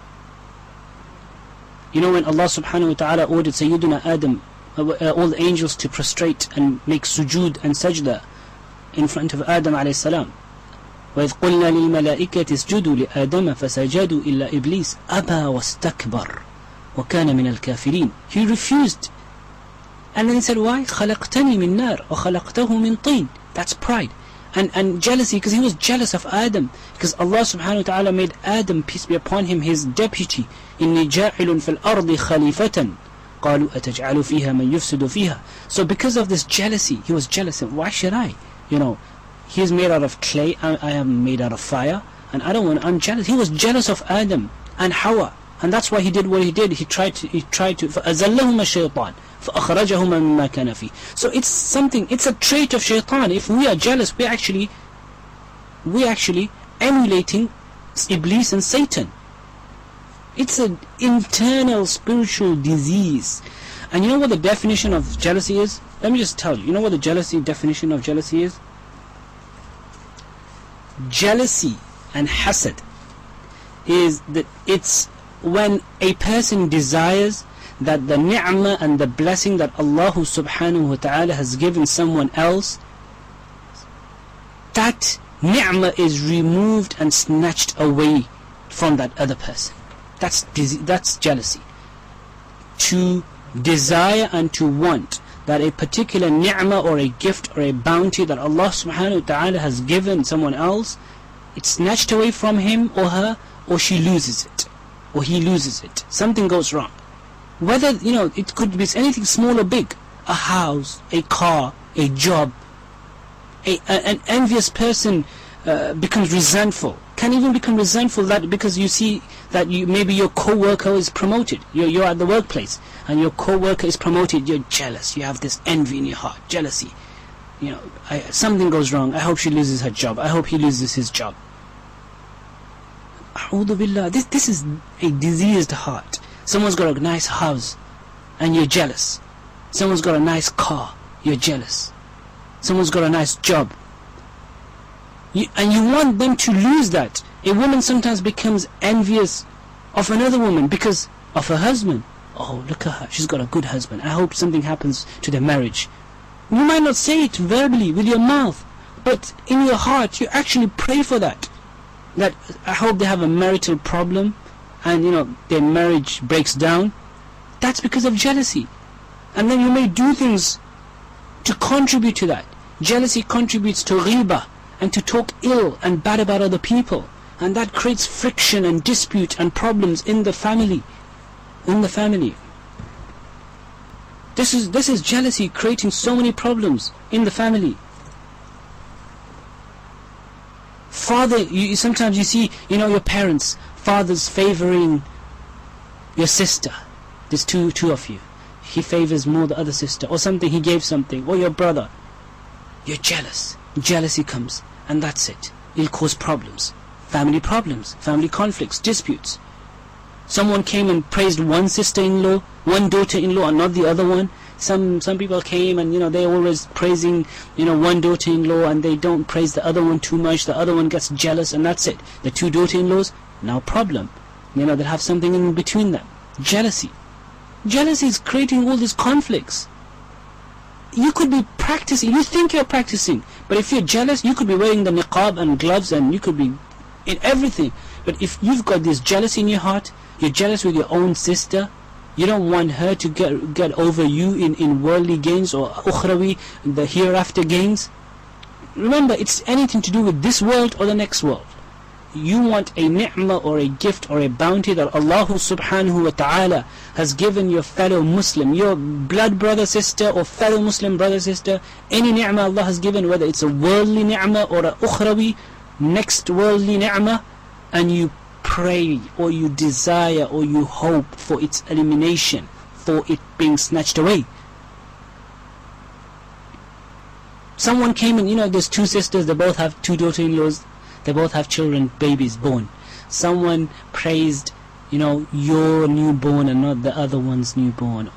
You know, when Allah subhanahu wa ta'ala ordered Sayyidina Adam, uh, all the angels to prostrate and make sujood and sajda in front of Adam alayhi salam, وَإِذْ قُلْنَا لِلْمَلَائِكَةِ اسْجُدُوا لِآدَمَ فَسَجَدُوا إِلَّا إِبْلِيسَ أَبَى وَاسْتَكْبَرَ وَكَانَ مِنَ الْكَافِرِينَ. He refused. And then he said, why? خَلَقْتَنِي مِن نَارٍ وَخَلَقْتَهُ مِن طِينٍ. That's pride. And, and jealousy, because he was jealous of Adam. Because Allah subhanahu wa ta'ala made Adam, peace be upon him, his deputy. إِنِّي جَاعِلٌ فِي الْأَرْضِ خَلِيفَةً قَالُوا أَتَجْعَلُ فِيهَا مَنْ يُفْسِدُ فِيهَا. So because of this jealousy, he was jealous. Why should I? You know, he is made out of clay, I, I am made out of fire, and I don't want, I'm jealous. He was jealous of Adam and Hawa. And that's why he did what he did. He tried to, he tried to, فَأَزَلَّهُمَ الشَّيْطَانِ فَأَخْرَجَهُمَا مِمَّا كَانَ فِيهِ. So it's something, it's a trait of shaitan. If we are jealous, we actually, we actually emulating Iblis and Satan. It's an internal spiritual disease. And you know what the definition of jealousy is? Let me just tell you. You know what the jealousy definition of jealousy is? Jealousy and hasad is that it's when a person desires that the ni'mah and the blessing that Allah subhanahu wa ta'ala has given someone else, that ni'mah is removed and snatched away from that other person. That's that's jealousy. To desire and to want that a particular ni'mah or a gift or a bounty that Allah subhanahu wa ta'ala has given someone else, it's snatched away from him or her, or she loses it, or he loses it. Something goes wrong. Whether, you know, it could be anything small or big. A house, a car, a job. A, a, an envious person uh, becomes resentful. Can even become resentful that because you see that you maybe your co-worker is promoted. You're, you're at the workplace and your co-worker is promoted. You're jealous. You have this envy in your heart, jealousy. You know, I, something goes wrong. I hope she loses her job. I hope he loses his job. A'udhu billah. This, this is a diseased heart. Someone's got a nice house and you're jealous. Someone's got a nice car, you're jealous. Someone's got a nice job. You, and you want them to lose that. A woman sometimes becomes envious of another woman because of her husband. Oh, look at her, she's got a good husband. I hope something happens to their marriage. You might not say it verbally with your mouth, but in your heart you actually pray for that. That I hope they have a marital problem and you know their marriage breaks down. That's because of jealousy. And then you may do things to contribute to that. Jealousy contributes to ghibah and to talk ill and bad about other people, and that creates friction and dispute and problems in the family. In the family. This is this is jealousy creating so many problems in the family. Father, you, sometimes you see, you know, your parents, father's favoring your sister. There's two two of you. He favors more the other sister, or something, he gave something, or your brother. You're jealous. Jealousy comes, and that's it. It'll cause problems. Family problems, family conflicts, disputes. Someone came and praised one sister-in-law, one daughter-in-law, and not the other one. Some some people came and you know they're always praising you know one daughter-in-law and they don't praise the other one too much. The other one gets jealous and that's it. The two daughter-in-laws, now problem. You know they'll have something in between them. Jealousy. Jealousy is creating all these conflicts. You could be practicing. You think you're practicing, but if you're jealous, you could be wearing the niqab and gloves and you could be in everything. But if you've got this jealousy in your heart, you're jealous with your own sister. You don't want her to get get over you in, in worldly gains or ukhrawi, the hereafter gains. Remember, it's anything to do with this world or the next world. You want a ni'mah or a gift or a bounty that Allah subhanahu wa ta'ala has given your fellow Muslim, your blood brother, sister, or fellow Muslim brother, sister. Any ni'mah Allah has given, whether it's a worldly ni'mah or a ukhrawi, next worldly ni'mah, and you pray or you desire or you hope for its elimination, for it being snatched away. Someone came and you know there's two sisters, they both have two daughter-in-laws, they both have children, babies born. Someone praised you know your newborn and not the other one's newborn.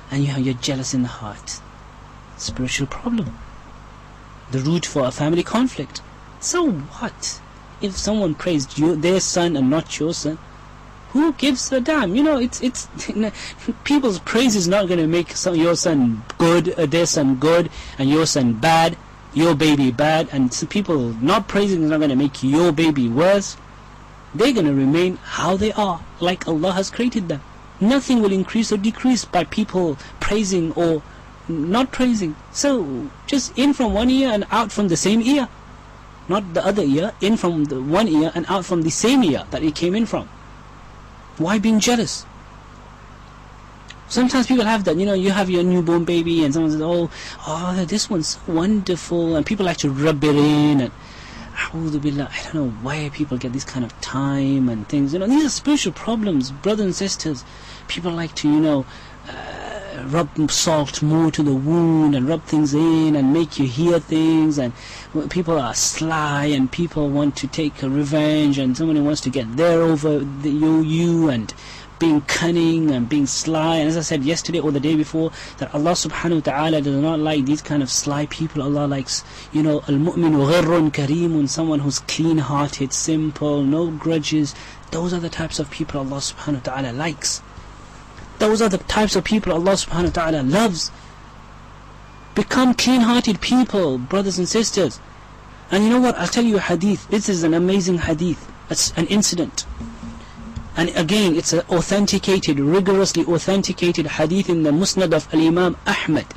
and you have, you're jealous in the heart. Spiritual problem. The root for a family conflict. So what if someone praised you, their son and not your son? Who gives a damn? You know, it's it's people's praise is not going to make some, your son good, uh, their son good, and your son bad, your baby bad, and some people not praising is not going to make your baby worse. They're going to remain how they are, like Allah has created them. Nothing will increase or decrease by people praising or not praising. So just in from one ear and out from the same ear, not the other ear, in from the one ear and out from the same ear that it came in from. Why being jealous? Sometimes people have that, you know, you have your newborn baby and someone says, oh, oh, this one's so wonderful, and people like to rub it in, and A'udhu Billah, I don't know why people get this kind of time and things. You know, these are spiritual problems, brothers and sisters. People like to, you know, uh, rub salt more to the wound and rub things in and make you hear things, and people are sly and people want to take a revenge, and somebody wants to get there over the, you, you and being cunning and being sly. And as I said yesterday or the day before, that Allah subhanahu wa ta'ala does not like these kind of sly people. Allah likes, you know, al-mu'minu ghirrun kareemun, someone who's clean-hearted, simple, no grudges. Those are the types of people Allah subhanahu wa ta'ala likes. Those are the types of people Allah subhanahu wa ta'ala loves. Become clean-hearted people, brothers and sisters. And you know what, I'll tell you a hadith. This is an amazing hadith. It's an incident. And again, it's an authenticated, rigorously authenticated hadith in the Musnad of Al-Imam Ahmad.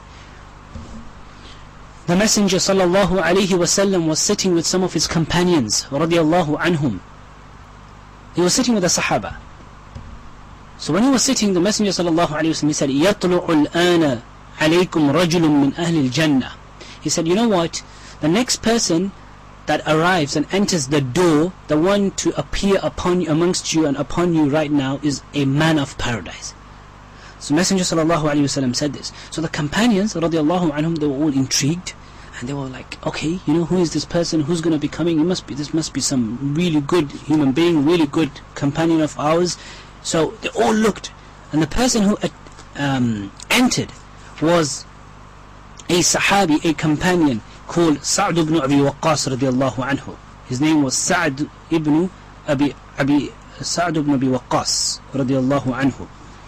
The Messenger sallallahu alayhi wasallam was sitting with some of his companions, radiyallahu anhum. He was sitting with the Sahaba. So when he was sitting, the Messenger sallallahu alayhi wasallam, he said, يَطْلُعُ الْآنَ عَلَيْكُمْ رَجُلٌ مِّنْ أَهْلِ الْجَنَّةِ. He said, you know what? The next person that arrives and enters the door, the one to appear upon you, amongst you and upon you right now, is a man of paradise. So Messenger sallallahu alaihi wasallam said this. So the companions radiallahu anhum, they were all intrigued, and they were like, okay, you know, who is this person? Who's going to be coming? It must be, this must be some really good human being, really good companion of ours. So they all looked, and the person who um, entered was a sahabi, a companion called Sa'd ibn Abi Waqqas radiyallahu anhu. His name was Sa'd ibn Abi, Abi Sa'd ibn Abi Waqqas radiyallahu anhu.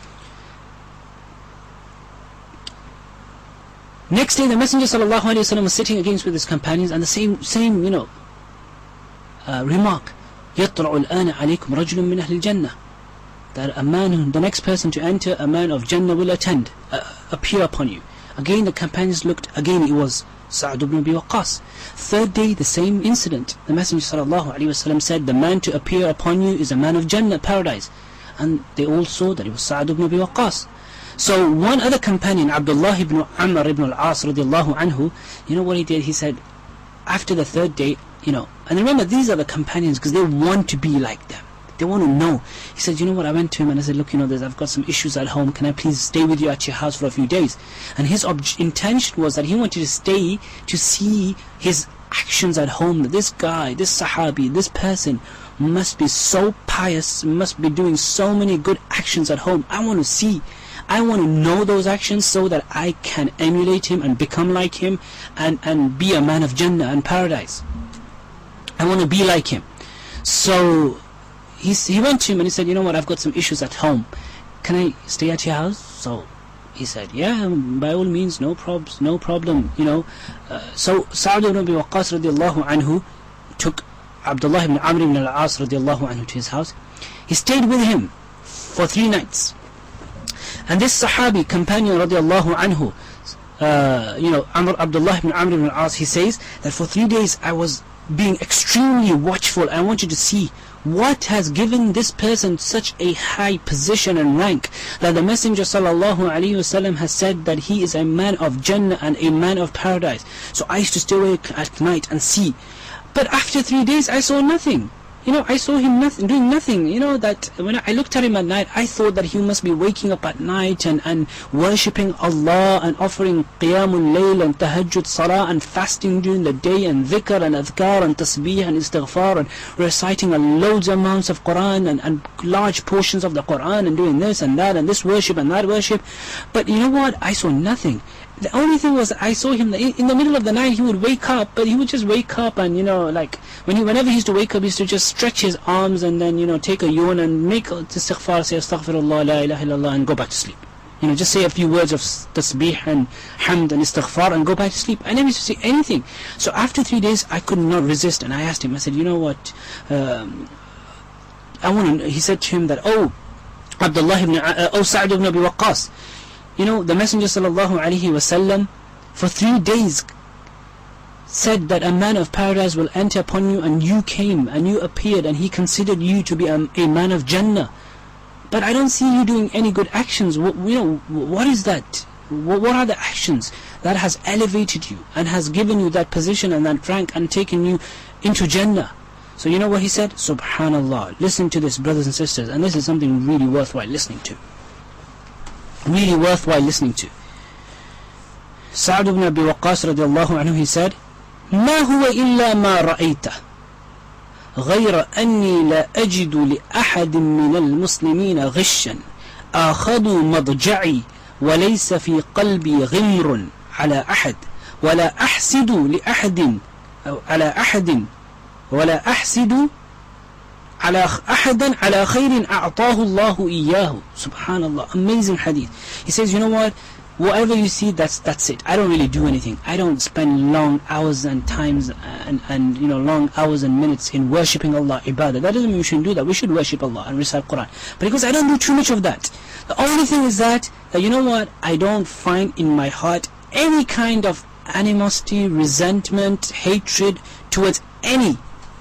Next day, the Messenger sallallahu alaihi wasallam was sitting against with his companions, and the same, same, you know, uh, remark. يَطْلَعُ الْآنَ عَلَيْكُمْ رَجُلٌ مِّنْ أَهْلِ الْجَنَّةِ. That a man, who, the next person to enter, a man of Jannah will attend, uh, appear upon you. Again, the companions looked. Again, it was Sa'd ibn Abi Waqqas. Third day, the same incident. The Messenger sallallahu alaihi wasallam said, the man to appear upon you is a man of Jannah, paradise. And they all saw that it was Sa'd ibn Abi Waqqas. So one other companion, Abdullah ibn Amr ibn al-As radiallahu anhu, you know what he did? He said, after the third day, you know, and remember, these are the companions because they want to be like them. They want to know. He said, you know what, I went to him and I said, look, you know, there's, I've got some issues at home. Can I please stay with you at your house for a few days? And his ob- intention was that he wanted to stay to see his actions at home. This guy, this sahabi, this person must be so pious, must be doing so many good actions at home. I want to see. I want to know those actions so that I can emulate him and become like him and, and be a man of Jannah and paradise. I want to be like him. So he, he went to him and he said, you know what, I've got some issues at home. Can I stay at your house? So he said, yeah, by all means, no probs, no problem, you know. Uh, so Sa'd ibn Abi Waqqas radiallahu anhu took Abdullah ibn Amr ibn al-As radiallahu anhu to his house. He stayed with him for three nights. And this Sahabi, companion radiallahu anhu, uh, you know, Amr, Abdullah ibn Amr ibn al-As, he says that for three days I was being extremely watchful. I wanted to see what has given this person such a high position and rank, that the Messenger sallallahu alaihi wasallam has said that he is a man of Jannah and a man of paradise. So I used to stay awake at night and see. But after three days I saw nothing. You know, I saw him nothing, doing nothing. You know, that when I looked at him at night, I thought that he must be waking up at night and, and worshipping Allah and offering qiyamul layl and tahajjud salah and fasting during the day and dhikr and adhkar and tasbih and istighfar and reciting a loads amounts of Quran and, and large portions of the Quran and doing this and that and this worship and that worship. But you know what? I saw nothing. The only thing was I saw him in the middle of the night. He would wake up, but he would just wake up and, you know, like when he, whenever he used to wake up, he used to just stretch his arms and then, you know, take a yawn and make istighfar, say astaghfirullah, la ilaha illallah, and go back to sleep. You know, just say a few words of tasbih and hamd and istighfar and go back to sleep. I never used to say anything. So after three days, I could not resist, and I asked him. I said, you know what? Um, I want to. He said to him that, oh, Abdullah ibn, uh, oh Sa'd ibn Abi Waqqas. You know, the Messenger sallallahu alaihi wasallam for three days said that a man of paradise will enter upon you, and you came and you appeared and he considered you to be a, a man of Jannah. But I don't see you doing any good actions. What, you know, what is that? What, what are the actions that has elevated you and has given you that position and that rank and taken you into Jannah? So you know what he said? Subhanallah. Listen to this, brothers and sisters, and this is something really worthwhile listening to. Really worthwhile listening to. Sa'd ibn Abi Waqqas radiallahu anhu, he said, ما هو إلا ما رأيته غير أني لا أجد لأحد من المسلمين غشا آخذوا مضجعي وليس في قلبي غمر على أحد ولا أحسد لأحد على أحد ولا أحسد على أحدا على خير أعطاه الله إياه. Subhanallah, amazing hadith. He says, you know what, whatever you see, that's that's it. I don't really do anything. I don't spend long hours and times and, and you know long hours and minutes in worshipping Allah, ibadah. That doesn't mean we shouldn't do that. We should worship Allah and recite Quran. But because I don't do too much of that, the only thing is that, that you know what, I don't find in my heart any kind of animosity, resentment, hatred towards any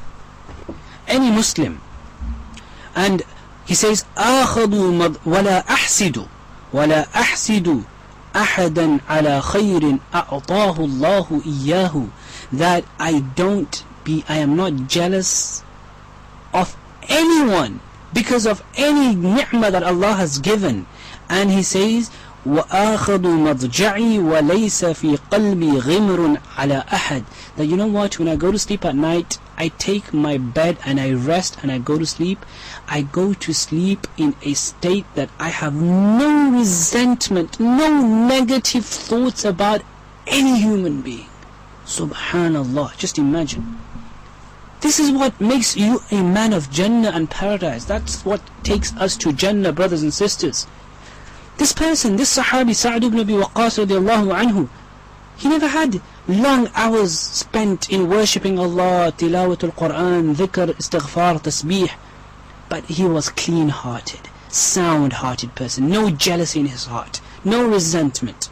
any Muslim. And he says, آخذوا مض ولا أحسد ولا أحسد أحدا على خير أعطاه الله إياه. That I don't be, I am not jealous of anyone because of any ni'mah that Allah has given. And he says, وآخذ مضجعي وليس في قلبي غمر على أحد. That you know what, when I go to sleep at night, I take my bed and I rest and I go to sleep. I go to sleep in a state that I have no resentment, no negative thoughts about any human being. Subhanallah, just imagine. This is what makes you a man of Jannah and paradise. That's what takes us to Jannah, brothers and sisters. This person, this Sahabi, Sa'd ibn Abi Waqqas radiallahu anhu, he never had long hours spent in worshipping Allah, tilawatul Quran, dhikr, istighfar, tasbih. But he was clean-hearted, sound-hearted person. No jealousy in his heart, no resentment,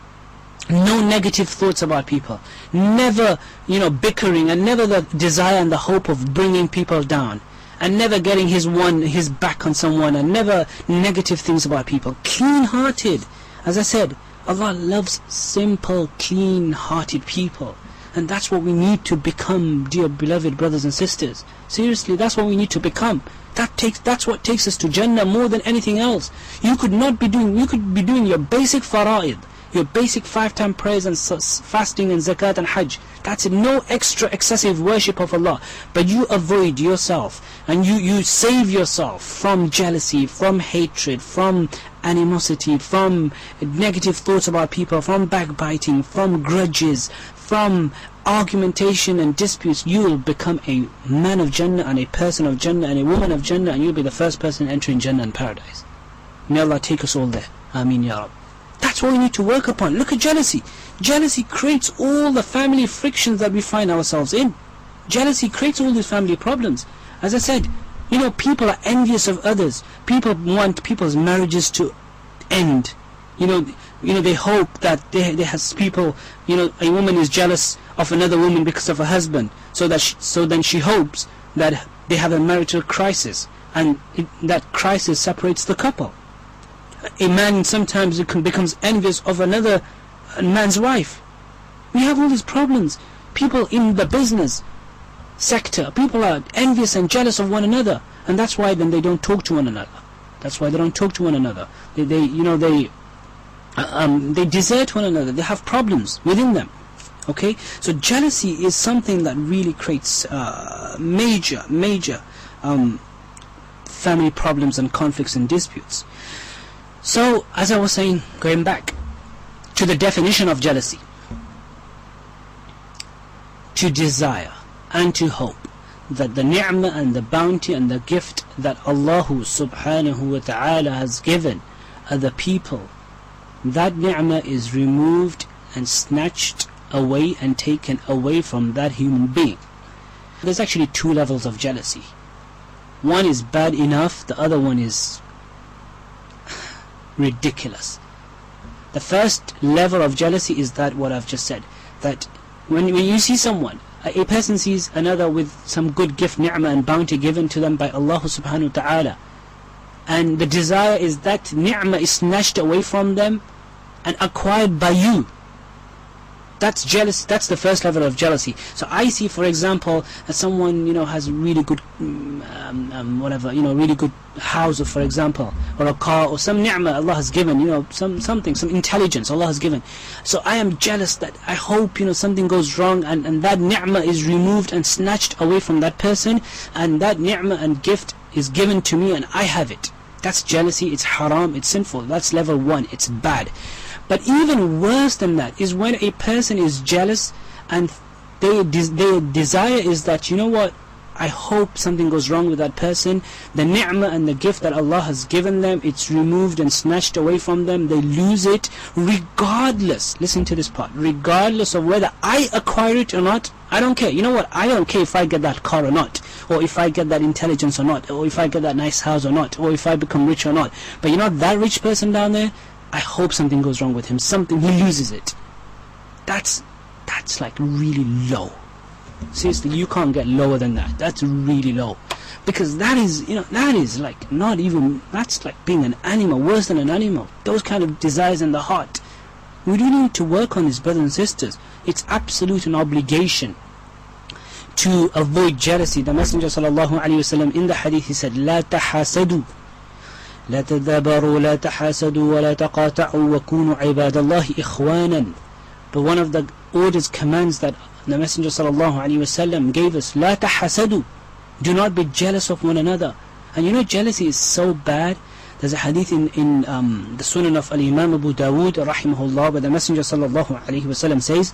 no negative thoughts about people, never, you know, bickering, and never the desire and the hope of bringing people down, and never getting his one, his back on someone, and never negative things about people. Clean-hearted. As I said, Allah loves simple, clean-hearted people. And that's what we need to become, dear beloved brothers and sisters. Seriously, that's what we need to become. That takes, that's what takes us to Jannah more than anything else. You could not be doing, you could be doing your basic fara'id, your basic five-time prayers and fasting and zakat and hajj. That's it. No extra excessive worship of Allah. But you avoid yourself and you, you save yourself from jealousy, from hatred, from animosity, from negative thoughts about people, from backbiting, from grudges, from argumentation and disputes. You will become a man of Jannah and a person of Jannah and a woman of Jannah, and you'll be the first person entering Jannah and paradise. May Allah take us all there. Ameen Ya Rab. That's what we need to work upon. Look at jealousy. Jealousy creates all the family frictions that we find ourselves in. Jealousy creates all these family problems. As I said, you know, people are envious of others. People want people's marriages to end. You know, you know, they hope that they, they has people, you know, a woman is jealous of another woman because of her husband. So that she, so then she hopes that they have a marital crisis, and it, that crisis separates the couple. A man sometimes becomes envious of another man's wife. We have all these problems. People in the business, sector, people are envious and jealous of one another, and that's why then they don't talk to one another. That's why they don't talk to one another. They, they you know, they um, they desert one another. They have problems within them. Okay, so jealousy is something that really creates uh, major, major um, family problems and conflicts and disputes. So, as I was saying, going back to the definition of jealousy, to desire and to hope that the ni'mah and the bounty and the gift that Allah subhanahu wa ta'ala has given other people, that ni'mah is removed and snatched away and taken away from that human being. There's actually two levels of jealousy. One is bad enough, the other one is ridiculous. The first level of jealousy is that what I've just said, that when, when you see someone, a person sees another with some good gift, ni'mah and bounty given to them by Allah subhanahu wa ta'ala, and the desire is that ni'mah is snatched away from them and acquired by you. That's jealous. That's the first level of jealousy. So I see, for example, that someone, you know, has really good, um, um, whatever, you know, really good house, for example, or a car, or some ni'mah Allah has given, you know, some something, some intelligence Allah has given. So I am jealous that I hope, you know, something goes wrong, and and that ni'mah is removed and snatched away from that person, and that ni'mah and gift is given to me, and I have it. That's jealousy. It's haram. It's sinful. That's level one. It's bad. But even worse than that is when a person is jealous and they de- their desire is that, you know what, I hope something goes wrong with that person. The ni'mah and the gift that Allah has given them, it's removed and snatched away from them. They lose it regardless, listen to this part, regardless of whether I acquire it or not. I don't care. You know what, I don't care if I get that car or not, or if I get that intelligence or not, or if I get that nice house or not, or if I become rich or not. But you know, that rich person down there, I hope something goes wrong with him, something, he loses it. That's that's like really low. Seriously, you can't get lower than that. That's really low. Because that is, you know, that is like not even, that's like being an animal, worse than an animal. Those kind of desires in the heart. We really need to work on this, brothers and sisters. It's absolute an obligation to avoid jealousy. The Messenger sallallahu alaihi wasallam in the hadith, he said, لا تحاسدوا لا تدابروا لا تحاسدوا ولا تقاطعوا وكونوا عباد الله إخوانا. But one of the orders, commands that the Messenger sallallahu alaihi wasallam gave us, لا تحاسدوا, do not be jealous of one another. And you know, jealousy is so bad. There's a hadith in, in um, the Sunan of Al-Imam Abu Dawood rahimahullah, where the Messenger sallallahu alaihi wasallam says,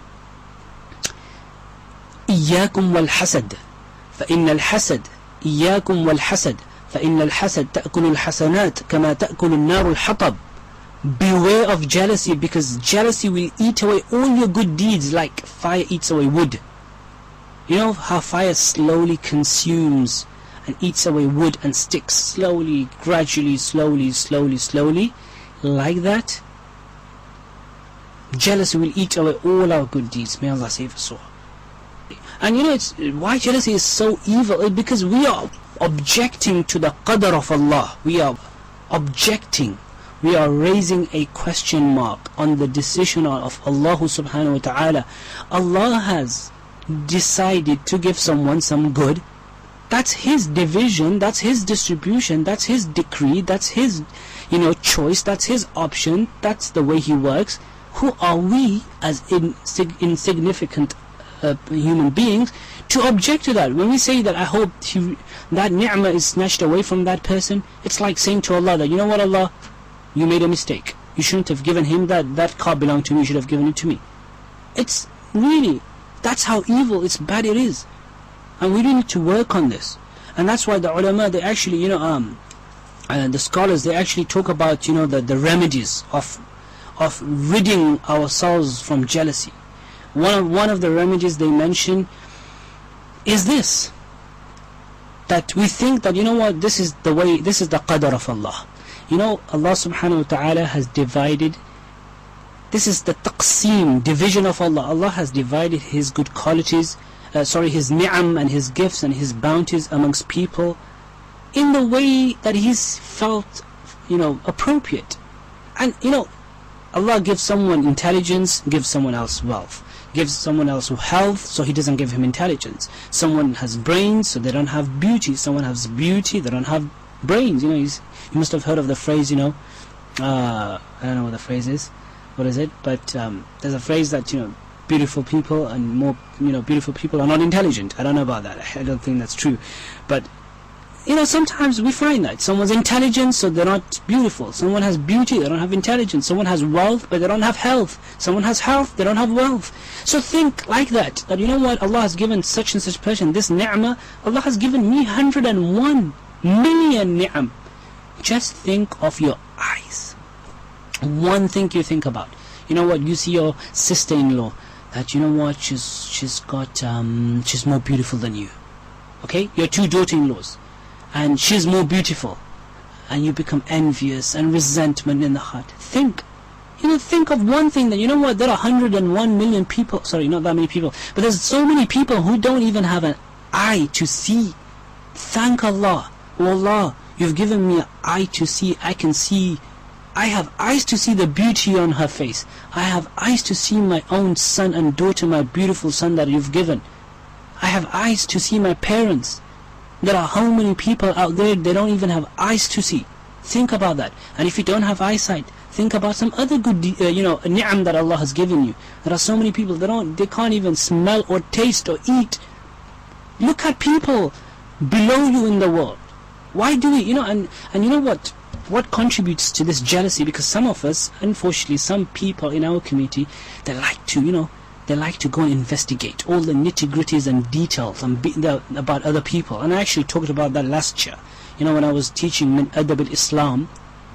إياكم والحسد فإن الحسد إياكم والحسد فإن الحسد تأكل الحسنات كما تأكل النار الحطب. Beware of jealousy, because jealousy will eat away all your good deeds like fire eats away wood. You know how fire slowly consumes and eats away wood and sticks, slowly, gradually, slowly, slowly, slowly, like that? Jealousy will eat away all our good deeds. May Allah save us all. And you know, it's why jealousy is so evil, because we are objecting to the qadr of Allah. We are objecting, we are raising a question mark on the decision of Allah subhanahu wa ta'ala. Allah has decided to give someone some good. That's His division, that's His distribution, that's His decree, that's His, you know, choice, that's His option, that's the way He works. Who are we as insig- insignificant uh, human beings to object to that? When we say that I hope he, that ni'mah is snatched away from that person, it's like saying to Allah that, you know what, Allah, you made a mistake. You shouldn't have given him that, that car belonged to me, you should have given it to me. It's really, that's how evil, it's bad it is. And we really need to work on this. And that's why the ulama, they actually, you know, um, uh, the scholars, they actually talk about, you know, the, the remedies of of ridding ourselves from jealousy. One of, one of the remedies they mention is this, that we think that, you know what, this is the way, this is the qadr of Allah. You know, Allah subhanahu wa ta'ala has divided, this is the taqseem, division of Allah. Allah has divided His good qualities, uh, sorry, His ni'am and His gifts and His bounties amongst people in the way that He's felt, you know, appropriate. And, you know, Allah gives someone intelligence, gives someone else wealth, gives someone else health, so He doesn't give him intelligence. Someone has brains, so they don't have beauty. Someone has beauty, they don't have brains. You know, you must have heard of the phrase, you know, uh, I don't know what the phrase is, what is it, but um, there's a phrase that, you know, beautiful people and more, you know, beautiful people are not intelligent. I don't know about that. I don't think that's true. But, you know, sometimes we find that someone's intelligent, so they're not beautiful. Someone has beauty, they don't have intelligence. Someone has wealth, but they don't have health. Someone has health, they don't have wealth. So think like that, that you know what, Allah has given such and such person this ni'mah. Allah has given me one hundred and one million ni'am. Just think of your eyes. One thing you think about. You know what, you see your sister-in-law, that you know what, she's she's got um she's more beautiful than you. Okay, your two daughter-in-laws, and she's more beautiful, and you become envious and resentment in the heart. Think, you know, think of one thing, that you know what, there are one hundred and one million people, sorry, not that many people, but there's so many people who don't even have an eye to see. Thank Allah. Oh Allah, you've given me an eye to see. I can see. I have eyes to see the beauty on her face. I have eyes to see my own son and daughter, my beautiful son that you've given. I have eyes to see my parents. There are how many people out there, they don't even have eyes to see. Think about that. And if you don't have eyesight, think about some other good, uh, you know, ni'am that Allah has given you. There are so many people, they don't, they can't even smell or taste or eat. Look at people below you in the world. Why do we, you know, and, and you know what? What contributes to this jealousy? Because some of us, unfortunately, some people in our community, they like to, you know, they like to go and investigate all the nitty-gritties and details and be, the, about other people. And I actually talked about that last year. You know, when I was teaching Min Adab al-Islam,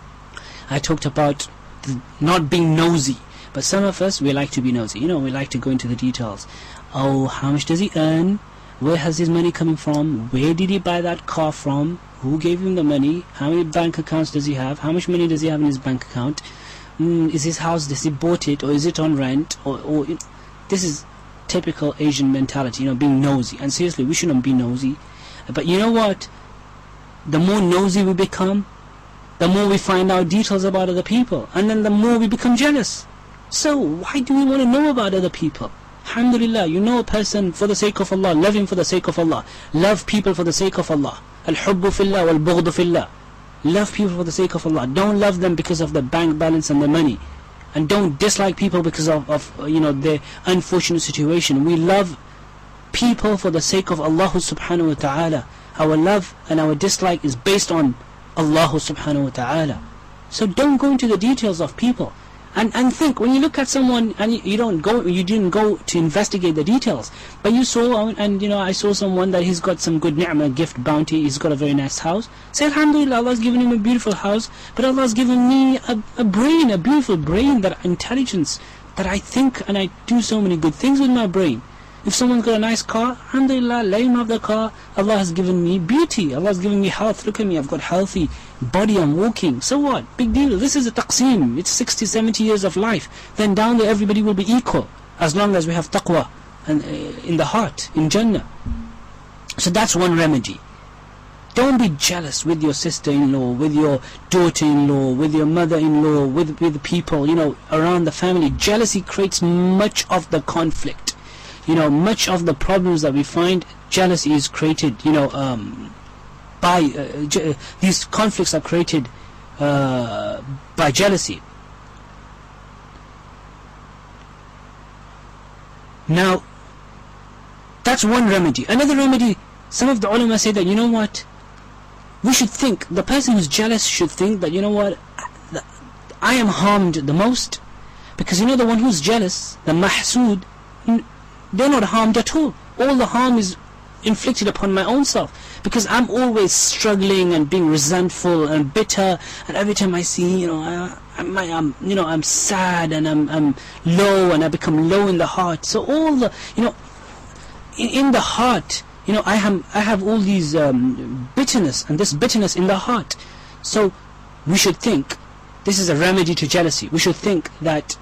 I talked about the not being nosy. But some of us, we like to be nosy. You know, we like to go into the details. Oh, how much does he earn? Where has his money coming from? Where did he buy that car from? Who gave him the money? How many bank accounts does he have? How much money does he have in his bank account? Mm, is his house, does he bought it, or is it on rent? Or, or you know, this is typical Asian mentality, you know, being nosy. And seriously, we shouldn't be nosy. But you know what? The more nosy we become, the more we find out details about other people, and then the more we become jealous. So why do we want to know about other people? Alhamdulillah, you know a person for the sake of Allah, love him for the sake of Allah. Love people for the sake of Allah. Al-hubbu fillah wal-bughdu fillah. Love people for the sake of Allah. Don't love them because of the bank balance and the money. And don't dislike people because of, of you know, their unfortunate situation. We love people for the sake of Allah subhanahu wa ta'ala. Our love and our dislike is based on Allah subhanahu wa ta'ala. So don't go into the details of people. And and think, when you look at someone and you, you don't go, you didn't go to investigate the details, but you saw, and you know, I saw someone that he's got some good ni'mah, gift, bounty, he's got a very nice house. Say Alhamdulillah, Allah's given him a beautiful house, but Allah's given me a, a brain, a beautiful brain, that intelligence, that I think and I do so many good things with my brain. If someone's got a nice car, Alhamdulillah, let him have the car. Allah has given me beauty, Allah has given me health. Look at me, I've got healthy body, I'm walking. So what? Big deal. This is a taqseem. It's sixty, seventy years of life. Then down there everybody will be equal, as long as we have taqwa and uh, in the heart, in Jannah. So that's one remedy. Don't be jealous with your sister-in-law, with your daughter-in-law, with your mother-in-law, with, with people, you know, around the family. Jealousy creates much of the conflict. You know, much of the problems that we find, jealousy is created, you know, um, by, uh, je these conflicts are created uh, by jealousy. Now, that's one remedy. Another remedy, some of the ulama say that, you know what, we should think, the person who's jealous should think that, you know what, I am harmed the most, because you know the one who's jealous, the mahsood, they're not harmed at all. All the harm is inflicted upon my own self, because I'm always struggling and being resentful and bitter, and every time I see, you know, I, I'm, I'm, you know, I'm sad and I'm, I'm low, and I become low in the heart. So all the, you know, in, in the heart, you know, I have, I have all these um, bitterness, and this bitterness in the heart. So we should think, this is a remedy to jealousy. We should think that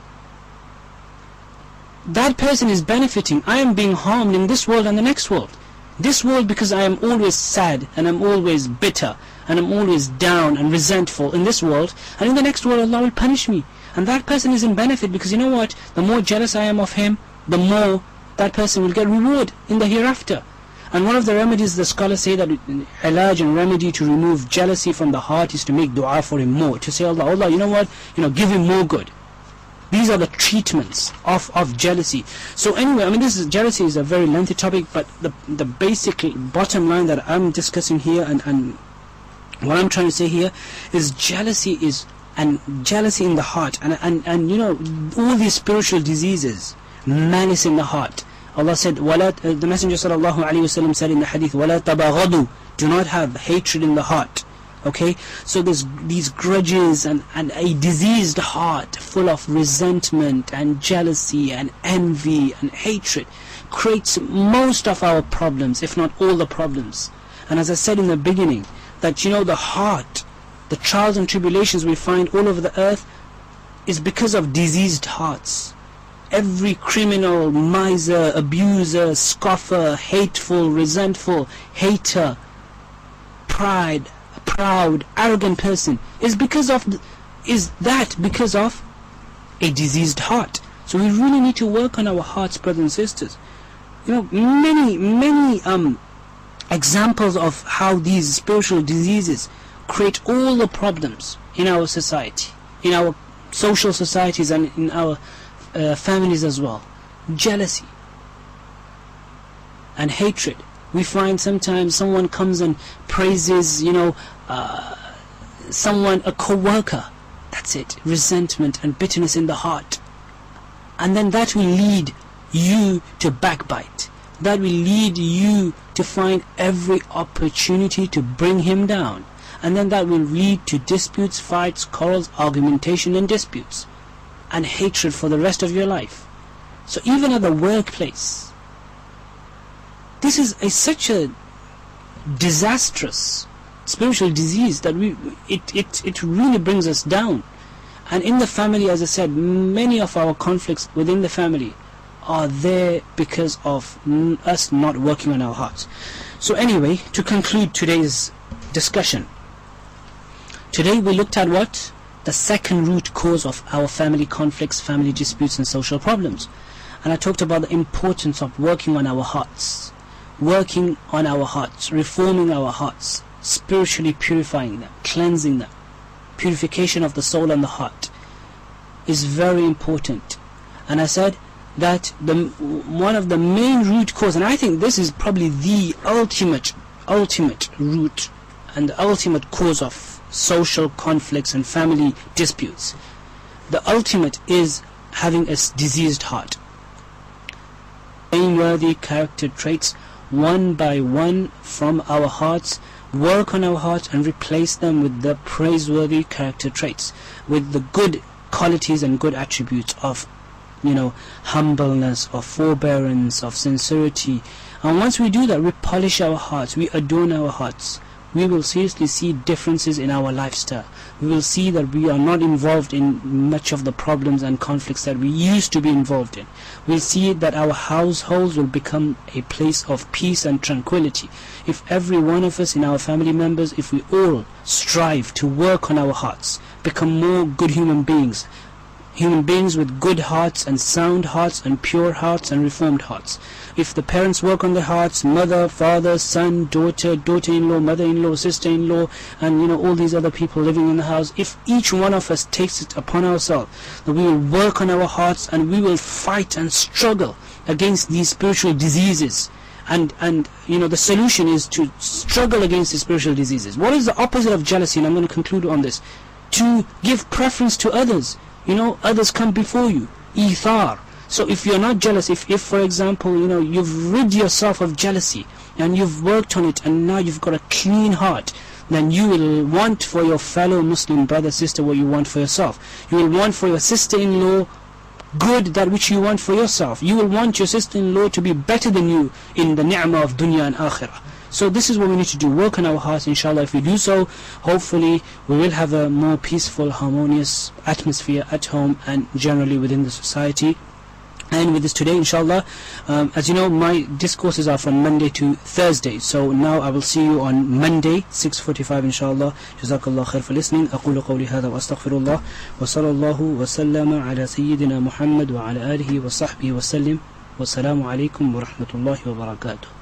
that person is benefiting. I am being harmed in this world and the next world. This world, because I am always sad and I'm always bitter and I'm always down and resentful in this world, and in the next world Allah will punish me. And that person is in benefit, because you know what, the more jealous I am of him, the more that person will get reward in the hereafter. And one of the remedies, the scholars say that ilaj and remedy to remove jealousy from the heart is to make dua for him more, to say, Allah, Allah, you know what, you know, give him more good. These are the treatments of, of jealousy. So anyway, I mean, this is, jealousy is a very lengthy topic, but the the basic bottom line that I'm discussing here, and, and what I'm trying to say here, is jealousy is, and jealousy in the heart, and, and, and you know, all these spiritual diseases, malice in the heart. Allah said, وَلَا, uh, the Messenger sallallahu alayhi wasallam said in the hadith, وَلَا تَبَغَضُوا, do not have hatred in the heart. Okay, so there's these grudges and, and a diseased heart full of resentment and jealousy and envy and hatred creates most of our problems, if not all the problems. And as I said in the beginning, that you know the heart, the trials and tribulations we find all over the earth is because of diseased hearts. Every criminal, miser, abuser, scoffer, hateful, resentful, hater, pride, proud, arrogant person is because of the, is that because of a diseased heart. So we really need to work on our hearts, brothers and sisters. You know, many many um examples of how these spiritual diseases create all the problems in our society, in our social societies, and in our uh, families as well. Jealousy and hatred. We find sometimes someone comes and praises, you know, uh, someone, a co-worker. That's it. Resentment and bitterness in the heart. And then that will lead you to backbite. That will lead you to find every opportunity to bring him down. And then that will lead to disputes, fights, quarrels, argumentation and disputes. And hatred for the rest of your life. So even at the workplace, this is a, such a disastrous spiritual disease that we it, it, it really brings us down. And in the family, as I said, many of our conflicts within the family are there because of n- us not working on our hearts. So anyway, to conclude today's discussion, today we looked at what? The second root cause of our family conflicts, family disputes and social problems. And I talked about the importance of working on our hearts. Working on our hearts, reforming our hearts, spiritually purifying them, cleansing them. Purification of the soul and the heart is very important. And I said that the one of the main root cause, and I think this is probably the ultimate, ultimate root and the ultimate cause of social conflicts and family disputes. The ultimate is having a diseased heart. Blameworthy character traits, one by one from our hearts, work on our hearts and replace them with the praiseworthy character traits, with the good qualities and good attributes of, you know, humbleness, of forbearance, of sincerity. And once we do that, we polish our hearts, we adorn our hearts, we will seriously see differences in our lifestyle. We will see that we are not involved in much of the problems and conflicts that we used to be involved in. We'll see that our households will become a place of peace and tranquility. If every one of us in our family members, if we all strive to work on our hearts, become more good human beings, human beings with good hearts and sound hearts and pure hearts and reformed hearts. If the parents work on their hearts, mother, father, son, daughter, daughter-in-law, mother-in-law, sister-in-law, and you know all these other people living in the house, if each one of us takes it upon ourselves that we will work on our hearts and we will fight and struggle against these spiritual diseases, and and you know the solution is to struggle against the spiritual diseases. What is the opposite of jealousy? And I'm going to conclude on this. To give preference to others. You know, others come before you. Ithar. So if you're not jealous, if, if for example, you know, you've rid yourself of jealousy and you've worked on it and now you've got a clean heart, then you will want for your fellow Muslim brother, sister what you want for yourself. You will want for your sister-in-law good that which you want for yourself. You will want your sister-in-law to be better than you in the ni'mah of dunya and akhirah. So this is what we need to do, work on our hearts, inshallah. If we do so, hopefully we will have a more peaceful, harmonious atmosphere at home and generally within the society. And with this today, inshallah, um, as you know, my discourses are from Monday to Thursday. So now I will see you on Monday, six forty-five, inshallah. Jazakallah khair for listening. أقول قولي هذا وأستغفر الله وصلى الله وسلم على سيدنا محمد وعلى آله وصحبه وسلم. Wassalamu alaikum wa rahmatullahi wa barakatuh.